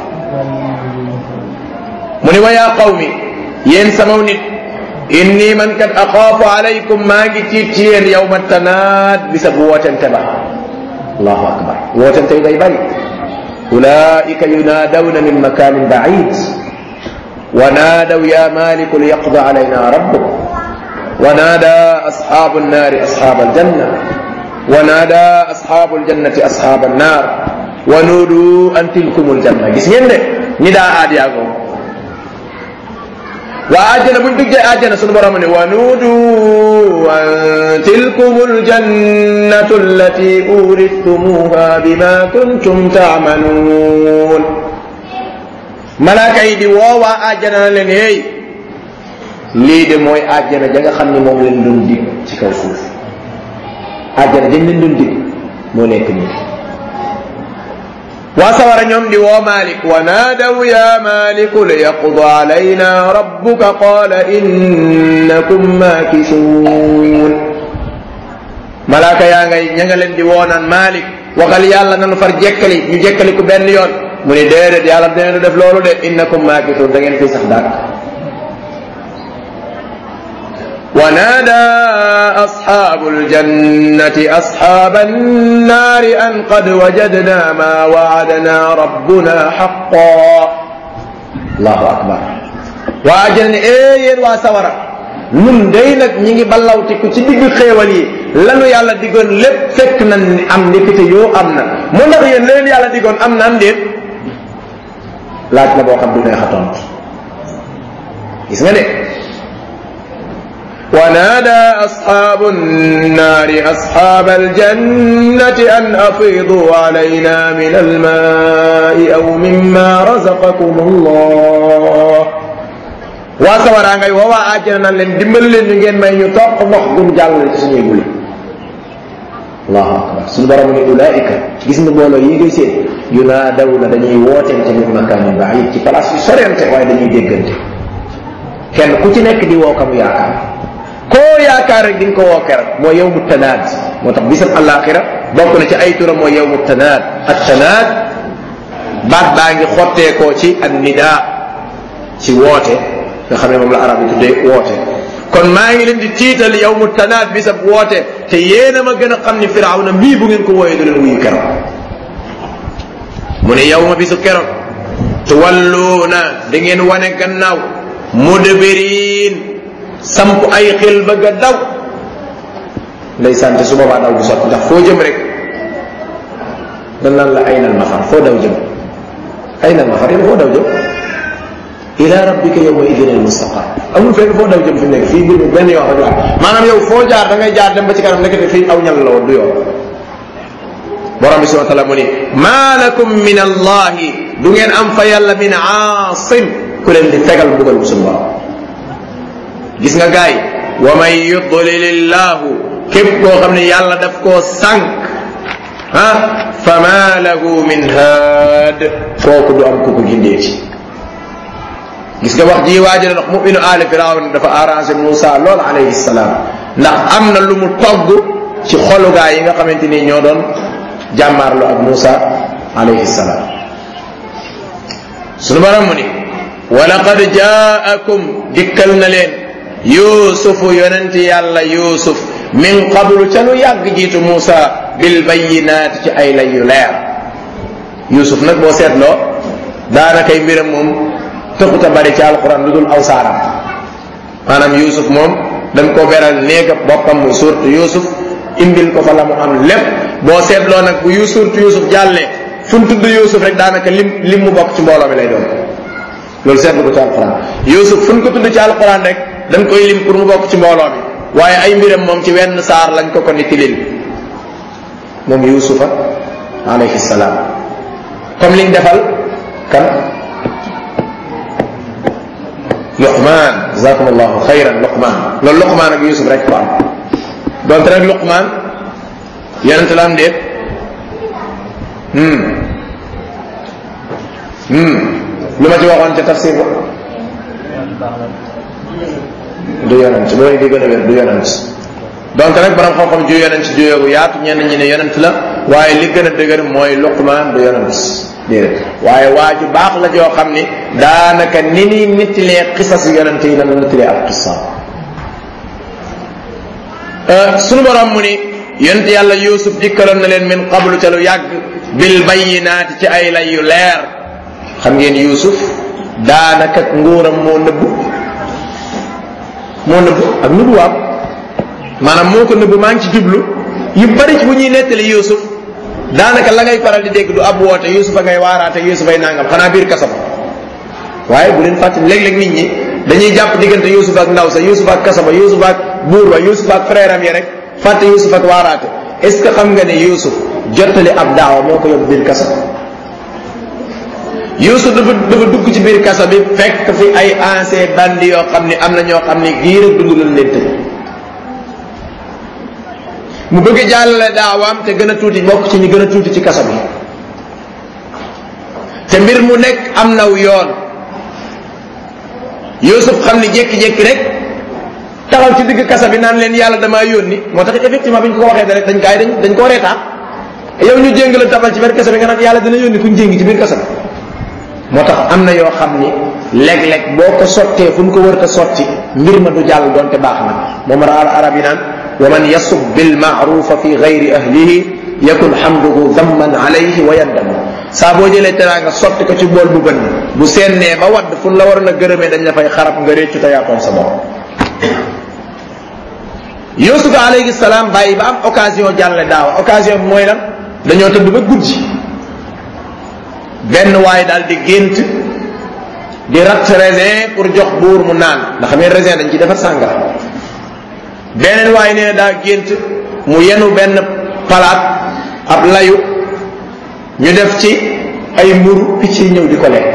mu ni wa yaa qawmi yéen samaw nit inni man kat axaafu alaykum maa ngi tiit ci yéen yawma tanaad bisa bu wootente ba allahu akbar wootente yi day bari ulaika yunaadawna min makanin baid wa naadaw ya maliku liyaqda alayna rabbuk wa naada asxaabu nnaari asxaaba aljanna wa naada asxaabu aljannati asxaaba annaar wa nuudu an tilkum aljanna gis ngeen de ñi daa aad yaago waa àjjana buñ duggee àjjana sunu borom ne wa nuudu an tilkum aljannatu allati uristumuha bima kuntum taamaluun malaaka yi di woowaa àjjana na leen hey lii de mooy àjjana ja nga xam ne moom leen doon dig ci kaw suuf àjjana dañ leen doon dig moo nekk nii waa sawara ñoom di woo Malik wa naadaw ya maliku liyaqda alayna rabbuka qala innakum maakisuun malaaka yaa ngay ña nga leen di woo naan Malik waxal yàlla nanu far jekkali ñu jekkali ko benn yoon mu ne déedéet yàlla dina def loolu de innakum maakisuun da ngeen fi sax dàkk ونادى أصحاب الجنة أصحاب النار أن قد وجدنا ما وعدنا ربنا حقا الله أكبر واجل إيه واسورا nun day nag ñi ngi ballawtiku ci digg xéewal yi lanu yàlla digoon lépp fekk na am ndekete yoo am na mu ndax yéen leen yàlla digoon am na am déet laaj la boo xam du neex a tontu gis nga de ونادى أصحاب النار أصحاب الجنة أن أفيضوا علينا من الماء أو مما رزقكم الله واسورا ngay wowa àjjana leen dimbal leen ñu ngeen may ñu topp ndox gum jàll ci suñuy buli allahu akbar suñu borom ni ulaika gis nga mbooloo yi ngay seen yunaadawna dañuy wootente min makanin baid ci place yu sorente waaye dañuy déggante kenn ku ci nekk di woo ka mu yaakaar koo yaakaar rek di nga ko woo keroog mooy yawmu tanaad moo tax bisab àllaaxira bokk na ci ay turam mooy yawmu tanaad ak tanaad baat baa ngi xotteekoo ci ak nidaa ci woote nga xam ne moom la arab yi tuddee woote kon maa ngi leen di tiital yawmu tanaad bisab woote te yéena ma gën a xam ni firawna mii bu ngeen ko wooyee du leen wuyu keroog mu ne yawma bisu keroog tuwalluuna da ngeen wane gannaaw mudbiriin samp ay xel bëgg a daw ndeysaan te su boobaa daw du sotti ndax foo jëm rek dañ naan la aynal mafar foo daw jëm aynal mafar yéen foo daw jëm ila rabbika yawma idin al mustaqar amul fenn foo daw jëm fi mu nekk fii mbir mi benn yoon rek la maanaam yow foo jaar da ngay jaar dem ba ci kanam nekkate fii aw ñal la woon du yoon borom bi subhanahu wa taala mu ni maa lakum min allahi du ngeen am fa yàlla min aasim ku leen di fegal mbugal bu suñu borom gis nga gaay wa man yudlilillahu képp koo xam ne yàlla daf koo sànq fa ma lahu min haad kooku du am ku ko gindeeti gis nga wax ji waajal ndax mu'minu aali firawna dafa arrangé Moussa lool alayhi salaam ndax am na lu mu togg ci xolu gaa yi nga xamante ni ñoo doon jàmmaarlu ak Moussa alayhi salaam sunu borom mu ni wa laqad jaakum dikkal na leen yuusufu yonenti yàlla yuusuf min qablu ca lu yàgg jiitu Moussa bil bayyinaat ci ay lay yu leer yuusuf nag boo seetloo daanakay mbiram moom tëquta bari ci alquran lu dul aw saaram maanaam yuusuf moom dañ ko beral néega boppam muy suurtu yuusuf indil ko fa la mu am lépp boo seetloo nag bu suurtu yuusuf jàllee fu mu tudd yuusuf rek daanaka lim mu bokk ci mbooloo mi lay doon loolu seetlu ko ci alquran yuusuf fu ñu ko tudd ci alquran rek dañ koy lim pour mu bokk ci mbooloo mi waaye ay mbiram moom ci wenn saar lañ ko nittilil moom yuusufa alayhi salaam comme liñ defal kan Luqmaan jazakumullahu xayran Luqmaan loolu Luqmaan ak Yuusuf rek ko am donte nag Luqmaan yonent la am déet lu ma ci waxoon ca tafsir ba du yonent boo di gën a wér du yonent donte nag borom xam-xam ju yonent juyoogu yaatu ñenn ñi ne yonent la waaye li gën a dëgër mooy Luqmaan du yonent déedéet waaye waa ju baax la joo xam ni daanaka ni ni nettilee xisas yonent yi nan la nettilee ak xisa sunu borom mu ni yonent yàlla Yuusuf dikkaloon na leen min qablu ca lu yàgg bil bayyinaati ci ay lay yu leer xam ngeen Yuusuf daanaka nguuram moo nëbbu ak nubuwaam maanaam moo ko nëbbu maa ngi ci jublu yu bari ci bu ñuy nettali Yuusuf daanaka la ngay faral di dégg du ab woote Yuusufa ngay waaraate Yuusufay nangam xanaa biir kaso ba waaye bu leen fàttali léeg-léeg nit ñi dañuy jàpp diggante Yuusuf ak ndaw sa Yuusuf ak kaso ba Yuusuf ak buur ba Yuusuf ak frère am yi rek fàtte Yuusuf ak waaraate est-ce que xam nga ne Yuusuf jottali ab daawa moo ko yóbbu biir kaso Yuusuf dafa dugg ci biir kaso bi fekk fi ay ancien bandi yoo xam ni am na ñoo xam ni giir ak dund lañ leen tëj mu bëgg jàllale daawaam te gën a tuuti bokk ci ñi gën a tuuti ci kaso bi te mbir mu nekk am naw yoon Yuusuf xam ni jékki-jékki rek taxaw ci digg kaso bi naan leen yàlla damaa yónni moo tax effectivement bi ñu ko waxee rek dañ koo reetaan yow ñu jéng la tabal ci biir kaso bi nga naan yàlla dina yónni kuñ jéngi ci biir kaso bi moo tax am na yoo xam ni léeg-léeg boo ko sottee fu ñu ko wër a sotti mbir ma du jàll doonte baax na moom arab yi naan wa man yasub bil maarufa fi gayri ahlihi yakun hamduhu damman alayhi wa yandamu saa boo jëlee teraanga sotti ko ci bool bu bënn bu seennee ba wadd fu la waroon a gërëmee dañ la fay xarab nga réccu te yàppoon sa borom Yuusuf alayhi salaam bàyyi ba am occasion jàlle daawa occasion bi mooy lan dañoo tëdd ba guddi benn waay daal di gént di ratt raisin pour jox buur mu naan ndax xam ngeen raisin dañ ci defar sàngara beneen waay nee daa gént mu yenu benn palaat ab layu ñu def ci ay mburu picc yi ñëw di ko lekk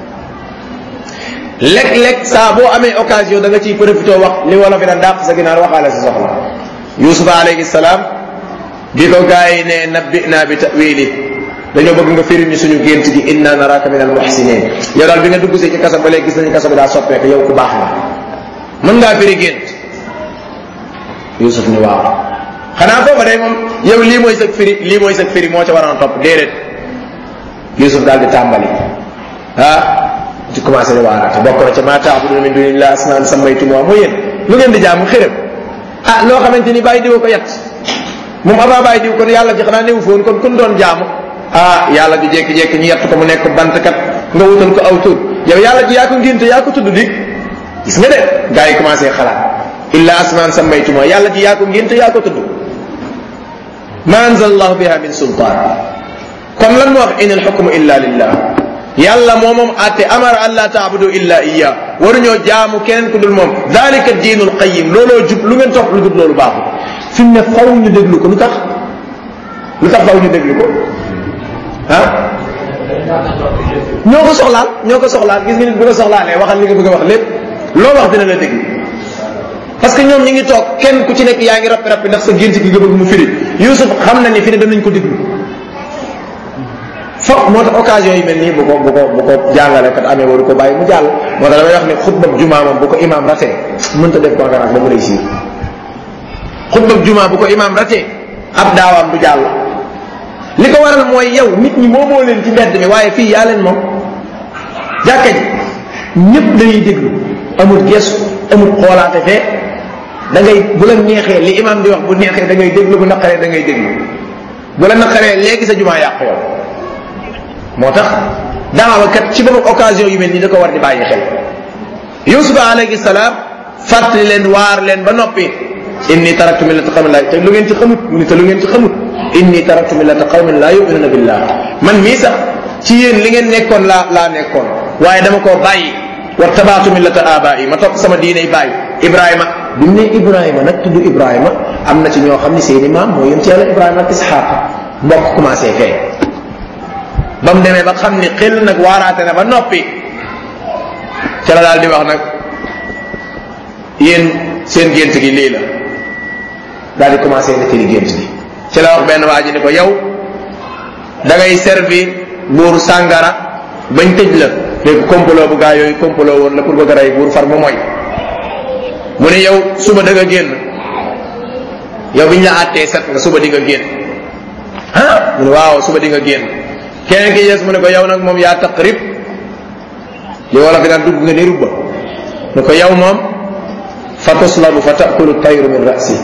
lekk saa boo amee occasion da nga ciy profité wax li wala fi daan dàq sa ginaar waxaale sa soxla Yuusuf alayhi salaam bi ko gaa yi ne nabbina bi ta'wili dañoo bëgg nga firi ñu suñu gént gi inna naraka min al muhsinin yow daal bi nga dugg si ci kaso ba léegi gis nañu kaso bi daa soppeeku yow ku baax la mën ngaa firi gént Yusuf ni waaw xanaa foofa day moom yow lii mooy sa firi moo ca waroon topp déedéet Yusuf daal di tàmbali ci commencé di waaraate bokk na ca ma ta'buduna min dunillahi asnaan sammaytumuha mooy yéen lu ngeen di jaamu xërëm loo xamante ni bàyyi diw ko yat moom avant bàyyi diw kon yàlla ji xanaa newu foon kon kun doon jaamu yàlla ji jékki-jékki ñu yett ko mu nekk bant kat nga wutal ko aw tur yow yàlla ji yaa ko ngénte yaa ko tudd di gis nga de gars yi commencé xalaat illa asnaan sammaytumuha yàlla ji yaa ko ngénte yaa ko tudd ma anzalallahu biha min sultaan kon lan moo wax in al hukmu illa lillah yàlla moom àtte amara an la taabudu illa iya waruñoo jaamu keneen ku dul moom dalika diinul qayyim looloo jub lu ngeen topp lu jub loolu baaxul fi mu ne faw ñu déglu ko lu tax faw ñu déglu ko ñoo ko soxlaal gis nga nit bu ko soxlaalee waxal li nga bëgg a wax lépp loo wax dina la déglu parce que ñoom ñi ngi toog kenn ku ci nekk yaa ngi rappi ndax sa gént gi nga bëgg mu firi Yusuf xam na ni fi ne danañ ko déglu foog moo tax occasion yi mel nii bu ko jàngalekat amee waru ko bàyyi mu jàll moo tax damay wax ni xutba jumaa moom bu ko imam ratee mënta def conférence ba mu réussir xutba jumaa bu ko imam ratee ab daawaam du jàll li ko waral mooy yow nit ñi moomoo leen ci mbedd mi waaye fii yaa leen moom jàkka ji ñëpp dañuy déglu amul gestu amul xoolaate fee da ngay bu la neexee li imam di wax bu neexee da ngay déglu bu naqaree da ngay déglu bu la naqaree léegi sa jumaa yàq yow moo tax daawa kat ci boobu occasion yu mel nii da ko war di bàyyi xel Yusuf alayhi salaam fàttali leen waar leen ba noppi inni taraktu millata qawmin la te lu ngeen ci xamut mu ni te lu ngeen ci xamut inni taraktu millata qawmin la yu'minuna billah man mii sax ci yéen li ngeen nekkoon laa nekkoon waaye dama koo bàyyi wa tabaatu millata abai ma topp sama diiney bàyyi Ibrahima bi mu ne Ibrahima nag tudd Ibrahima am na ci ñoo xam ne seeni maam moo yëm ci yàlla Ibrahima ak Isxaaq mbokk commencé fee ba mu demee ba xam ni xel nag waaraate na ba noppi ca la daal di wax nag yéen seen gént gi lii la daal di commencé nettali gént gi ci la wax benn waa ji ni ko yow da ngay servir buur sàngara bañ tëj la léegi complot bu gaa yooyu complot woon la pour bëgg a rey buur far mu mooy mu ne yow suba da nga génn yow biñ la àttee set nga suba di nga génn mu ne waaw suba di nga génn keneen ki yees mu ne ko yow nag moom yaa taqrib li wala fi naan dugg nga ni rubba ne ko yow moom fa tuslabu fa taakulu tayru min rasi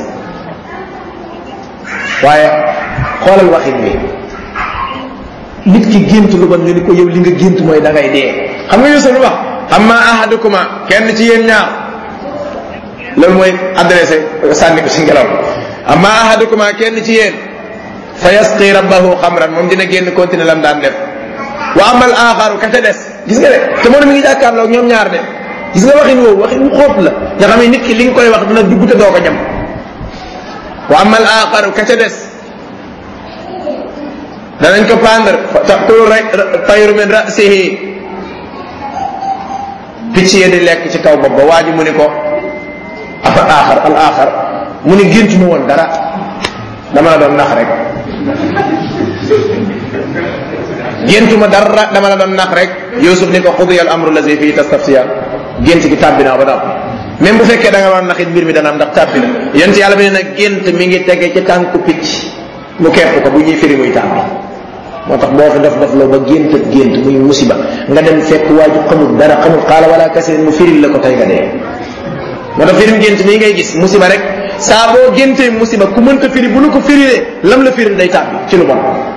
waaye xoolal waxin bi nit ki gént lu bon ñu ni ko yow li nga gént mooy da ngay dee xam nga Yusuf lu wax amma ahadukuma kenn ci yéen ñaar loolu mooy adressé sànni ko si ngelaw amma ahadukuma kenn ci yéen fa yasqi rabbahu xamran moom dina génn continuer lam daan def wa amal axaru ka ca des gis nga de te moo ne mi ngi jàkkaarloo ñoom ñaar de gis nga waxin woowu waxin wu xóot la nga xam ne nit ki li nga koy wax dina dugg te doo ko jam wa amal axaru ka ca des danañ ko pendre takulu tayru min rasihi picc yi di lekk ci kaw bopp ba waa ji mu ni ko al axar mu ni géntu mu woon dara dama la doon nax rek géntuma dara dama la doon nax rek Yusuf ni ko xudiya al amru lazi fii tastaftiyan gént gi tàbbi naa ba noppi même bu fekkee da nga war naxit mbir mi dana am ndax tàbbi na yéen ci yàlla bi ne nag gént mi ngi tege ci tànku picc mu kepp ko bu ñuy firi muy tàbbi moo tax boo fi def loo ba gént muy musiba nga dem fekk waaju xamul dara xamul xaala wala kasirin mu firil la ko tey nga dee moo tax firim gént mii ngay gis musiba rek saa boo géntee musiba ku mënta firi bu lu ko firilee lam la firil day tàbbi ci lu bon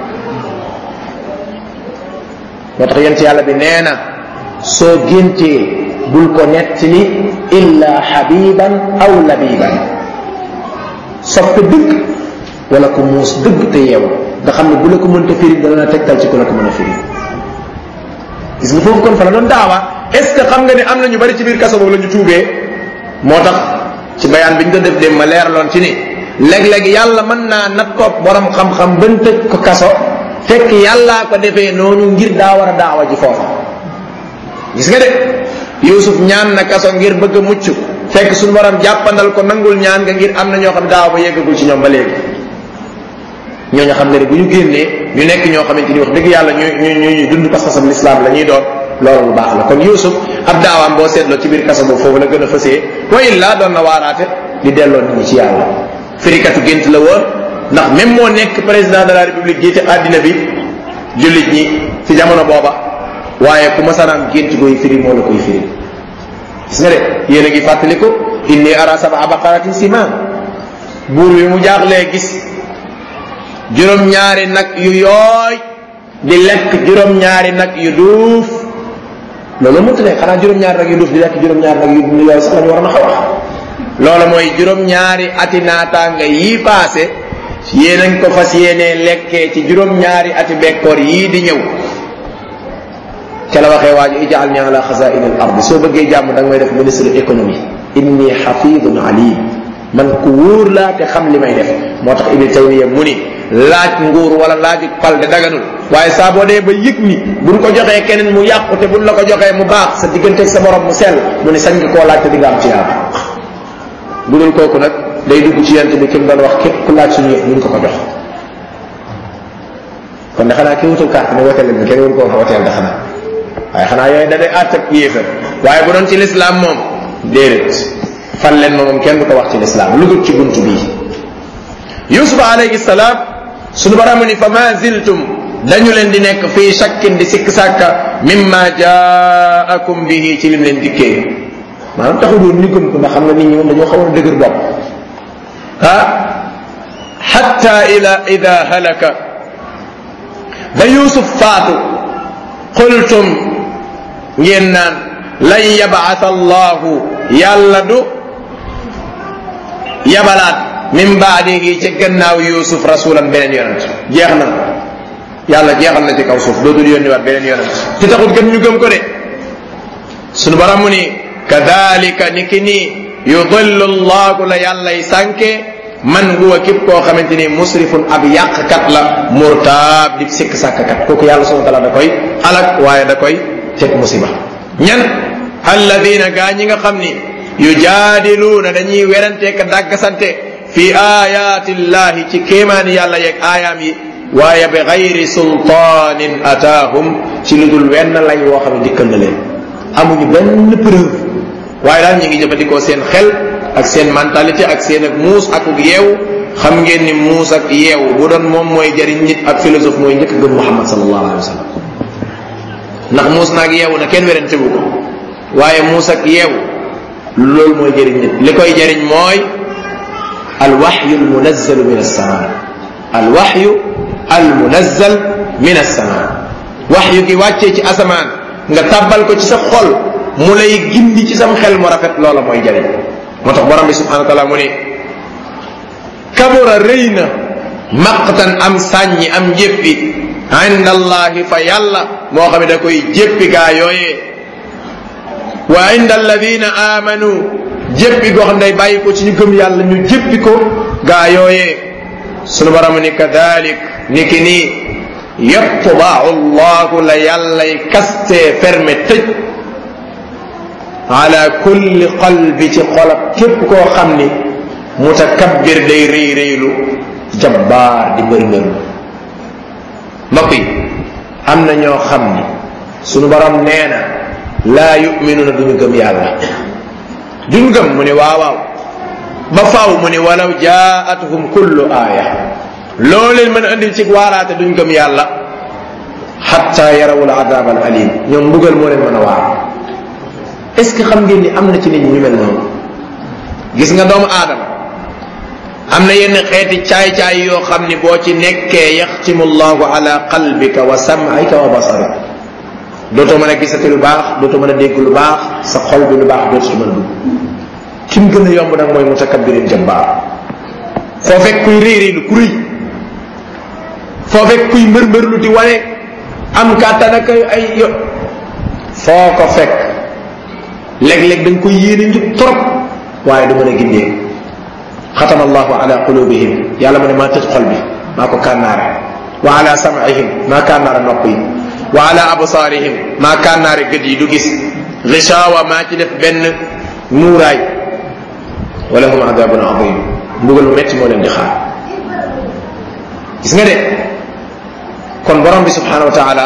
moo tax yéen ci yàlla bi nee na soo géntee bul ko nettali illa habiban aw labiban soppe dëgg wala ko muus dëgg te yeewu nga xam ne bu la ko mënta firi dana la tegtal ci ku la ko mën a firi gis nga foofu kon fa la doon daawa est ce que xam nga ne am na ñu bari ci biir kaso boobu la ñu tuubee moo tax ci bayaan bi ñu doon def dem ma leeraloon ci ni léeg-léeg yàlla mën naa nattoog borom xam-xam ban tëj ko kaso fekk yàllaa ko defee noonu ngir daa war a daawa ji foofa gis nga de Yusuf ñaan na kaso ngir bëgg a mucc fekk suñu borom jàppandal ko nangul ñaan nga ngir am na ñoo xam daawa ba yeggagul ci ñoom ba léegi ñooñu xam ne bu ñu génnee ñu nekk ñoo xamante ni wax dëgg yàlla ñuy dund pas-pasam l'islam la ñuy doon loolu lu baax la kon Yuusuf ab daawaam boo seetloo ci biir kaso boobu foofu la gën a fësee wa illaa doon na waaraate di delloo nit ñi ci yàlla firikatu gént la woon ndax même moo nekk président de la république jiite àddina bi jullit ñi ci jamono booba waaye ku ma sanaan gént gooy firi moo la koy firi gis nga de yéen a ngi fàttaliku inni ara sab'a baqaratin simaan buur bi mu jaaxlee gis juróom-ñaari nag yu yooy di lekk juróom-ñaari nag yu duuf loolu mënta ne xanaa juróom-ñaari nag yu duuf di lekk juróom-ñaari nag yu yooy sax lañu war na xaw a loolu mooy juróom-ñaari ati naataanga yii paase yéen a ngi ko fas yéenee lekkee ci juróom-ñaari ati bekkoor yii di ñëw ca la waxee waaju ij'alni ala xazaa'ini al-ard soo bëggee jàmm da nga may def ministre économie inni xafidun alim man ku wóor laa te xam li may def moo tax Ibn Taymiya mu ni laaj nguur wala laaj pal de daganul waaye saa boo dee ba yëg ni buñ ko joxee keneen mu yàqu te buñ la ko joxee mu baax sa digganteeg sa borom mu sell mu ni sañ nga koo laaj te di nga am ci yàlla bu dul kooku nag day dugg ci yent bi ki mu doon wax képp ku laaj suñu yëf duñ ko ko jox kon de xanaa ki wutul carte ne woteel bi kenn waru ko wax woteel da xanaa waaye xanaa yooyu da day àtt ak yéefar waaye bu doon ci lislaam moom déedéet fan leen moom kenn du ko wax ci lislaam lu dul ci buntu bii Yusuf alayhi salaam suñu baramu ni fa ma ziltum dañu leen di nekk fii shakkin di sikk sàkka mimma jaakum bihi ci lim leen dikkee maanaam taxul woon ñu gëm ko ndax xam nga nit ñi moom dañoo xawoon a dëgër bopp hatta ida halaka ba Yusuf faatu qultum ngeen naan lan yab'atha Allahu yàlla du yabalaat min baadihi ci gannaaw Yusuf rasulan beneen yonent jeex na yàlla jeexal na ci kaw suuf dootul yónni waat beneen yonent te taxul gën ñu gëm ko de sunu borom mu ni kadhalika niki nii yudillu Allahu la yàllay sànke man huwa képp koo xamante ni musrifun ab yàqkat la murtaab di sikk sàkkkat kooku yàlla subhanahu wa ta'ala da koy alak waaye da koy teg musiba ñan alladina gaa ñi nga xam ni yujaadiluuna dañuy werante ka dàggasante fi ayatillahi ci kéemaani yàlla yeeg aayaam yi waaye bi gayri sultaanin ataahum ci lu dul wenn lay woo xam ne dikkal na leen amuñu benn preuve waaye daal ñi ngi jëfandikoo seen xel ak seen mentalité ak seen ak muus ak yeew xam ngeen ni muus ak yeew bu doon moom mooy jëriñ nit ak philosophe mooy njëkk gëm Muhammad sallallahu alayhi wa sallam ndax muus naag yeewu na kenn werante wu ko waaye muus ak yeew loolu mooy jëriñ nit li koy jëriñ mooy alwaxyu almunazzalu min as-samaa alwaxyu almunazzal min as-samaa waxyu gi wàccee ci asamaan nga tàbbal ko ci sa xol mu lay gindi ci sam xel mu rafet loola mooy jëriñ moo tax borom bi subhanahu wa taala mu ne kabura rëy na maqtan am sàññi am jéppi inda allahi fa yàlla moo xam ne da koy jéppi gaa yooyee wa inda alladina amanu jéppi goo xam ne day bàyyi ko ci ñu gëm yàlla ñu jéppi ko gaa yooyee sunu borom ni kadalik ni ki nii yatba'u allahu la yàllay kaste ferme tëj ala kulli qalbi ci xolab képp koo xam ni mutakabbir day rëy rëylu jabbaar di bëri ngërlu mbokk yi am na ñoo xam ni sunu borom nee na laa yuminuuna duñu gëm yàlla duñu gëm mu ne waawaaw ba faaw mu ne walaw jaatuhum kullu aaya loo leen mën a andil ci waaraate duñu gëm yàlla xatta yarawul adab al alim ñoom mbugal moo leen mën a waar est ce que xam ngeen ni am na ci nit ñi ñu mel noonu gis nga doomu aadama am na yenn xeeti caay-caay yoo xam ni boo ci nekkee yaxtimu llahu ala qalbika wa sam'ika wa basarika dootoo mën a gisati lu baax dootoo mën a dégg lu baax sa xol bi lu baax dootu ci mën a dugg kim gën a yomb nag mooy mutakabbirin jabbaar foo fekk kuy réeréelu ku rëy foo fekk kuy mër-mërlu di wane am kàttan ak ay yo foo ko fekk léeg-léeg dañ koy yéene njub trop waaye du mën a gindee xatama allahu ala qulubihim yàlla mu ne maa tëj xol bi maa ko kànnaare wa ala sam'ihim maa kànnaare nopp yi wa ala absaarihim maa kànnaare gët yi du gis gishawa maa ci def benn muuraay wa lahum adabun adim mbugal mu metti moo leen di xaar gis nga de kon borom bi subhanahu wa taala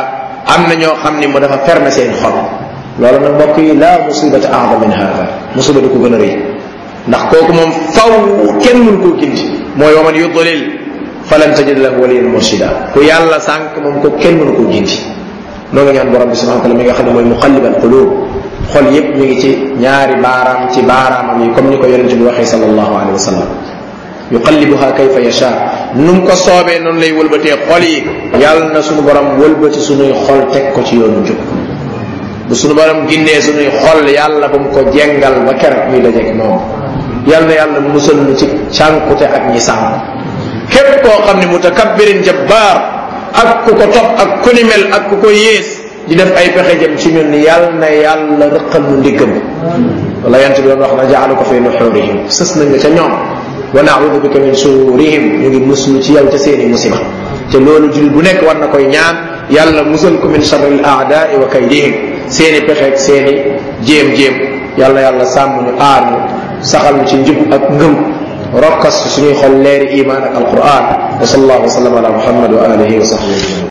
am na ñoo xam ni mu dafa fermer seen xol loolu nag mbokk yi la musibata a'zam min hada musiba du ko gën a rëy ndax kooku moom faw kenn mënu koo gindi mooy wa man yudlil falan tajid lahu waliyan murshida ku yàlla sànq moom ko kenn mënu koo gindi noo nga ñaan borom bi subhanahu wa ta'ala mi nga xam ne mooy muqallibal qulub xol yépp mi ngi ci ñaari baaraam ci baaraamam yi comme ni ko yonente bi waxee sallallahu alayhi wa sallam yuqallibuha kayfa yasha num ko soobee noonu lay wëlbatee xol yi yàlla na sunu borom wëlbati sunuy xol teg ko ci yoonu jub bu sunu borom ginnee sunuy xol yàlla ba mu ko jengal ba keroog muy dajeek moom yàlla na yàlla musal nu ci cànkute ak ñi sànk képp koo xam ne mutakabbirin jabbaar ak ku ko topp ak ku ni mel ak ku ko yées di def ay pexe jëm ci ñun yàlla na yàlla rëqal nu ndiggam wala yant bi doon wax na jaalu ko fi nuxurihim sës na nga ca ñoom wa na'udhu bika min shururihim ñu ngi muslu ci yow ca seeni musiba te loolu jullit bu nekk war na koy ñaan yàlla musal ko min sharril a'da'i wa kaydihim seeni pexe ak seeni jéem-jéem yàlla sàmm ñu aar ñu saxal ñu ci njub ak ngëm rokkas suñuy xol leeri iman ak alquran wa sallallahu wa sallam ala muhammad wa alihi wa sahbihi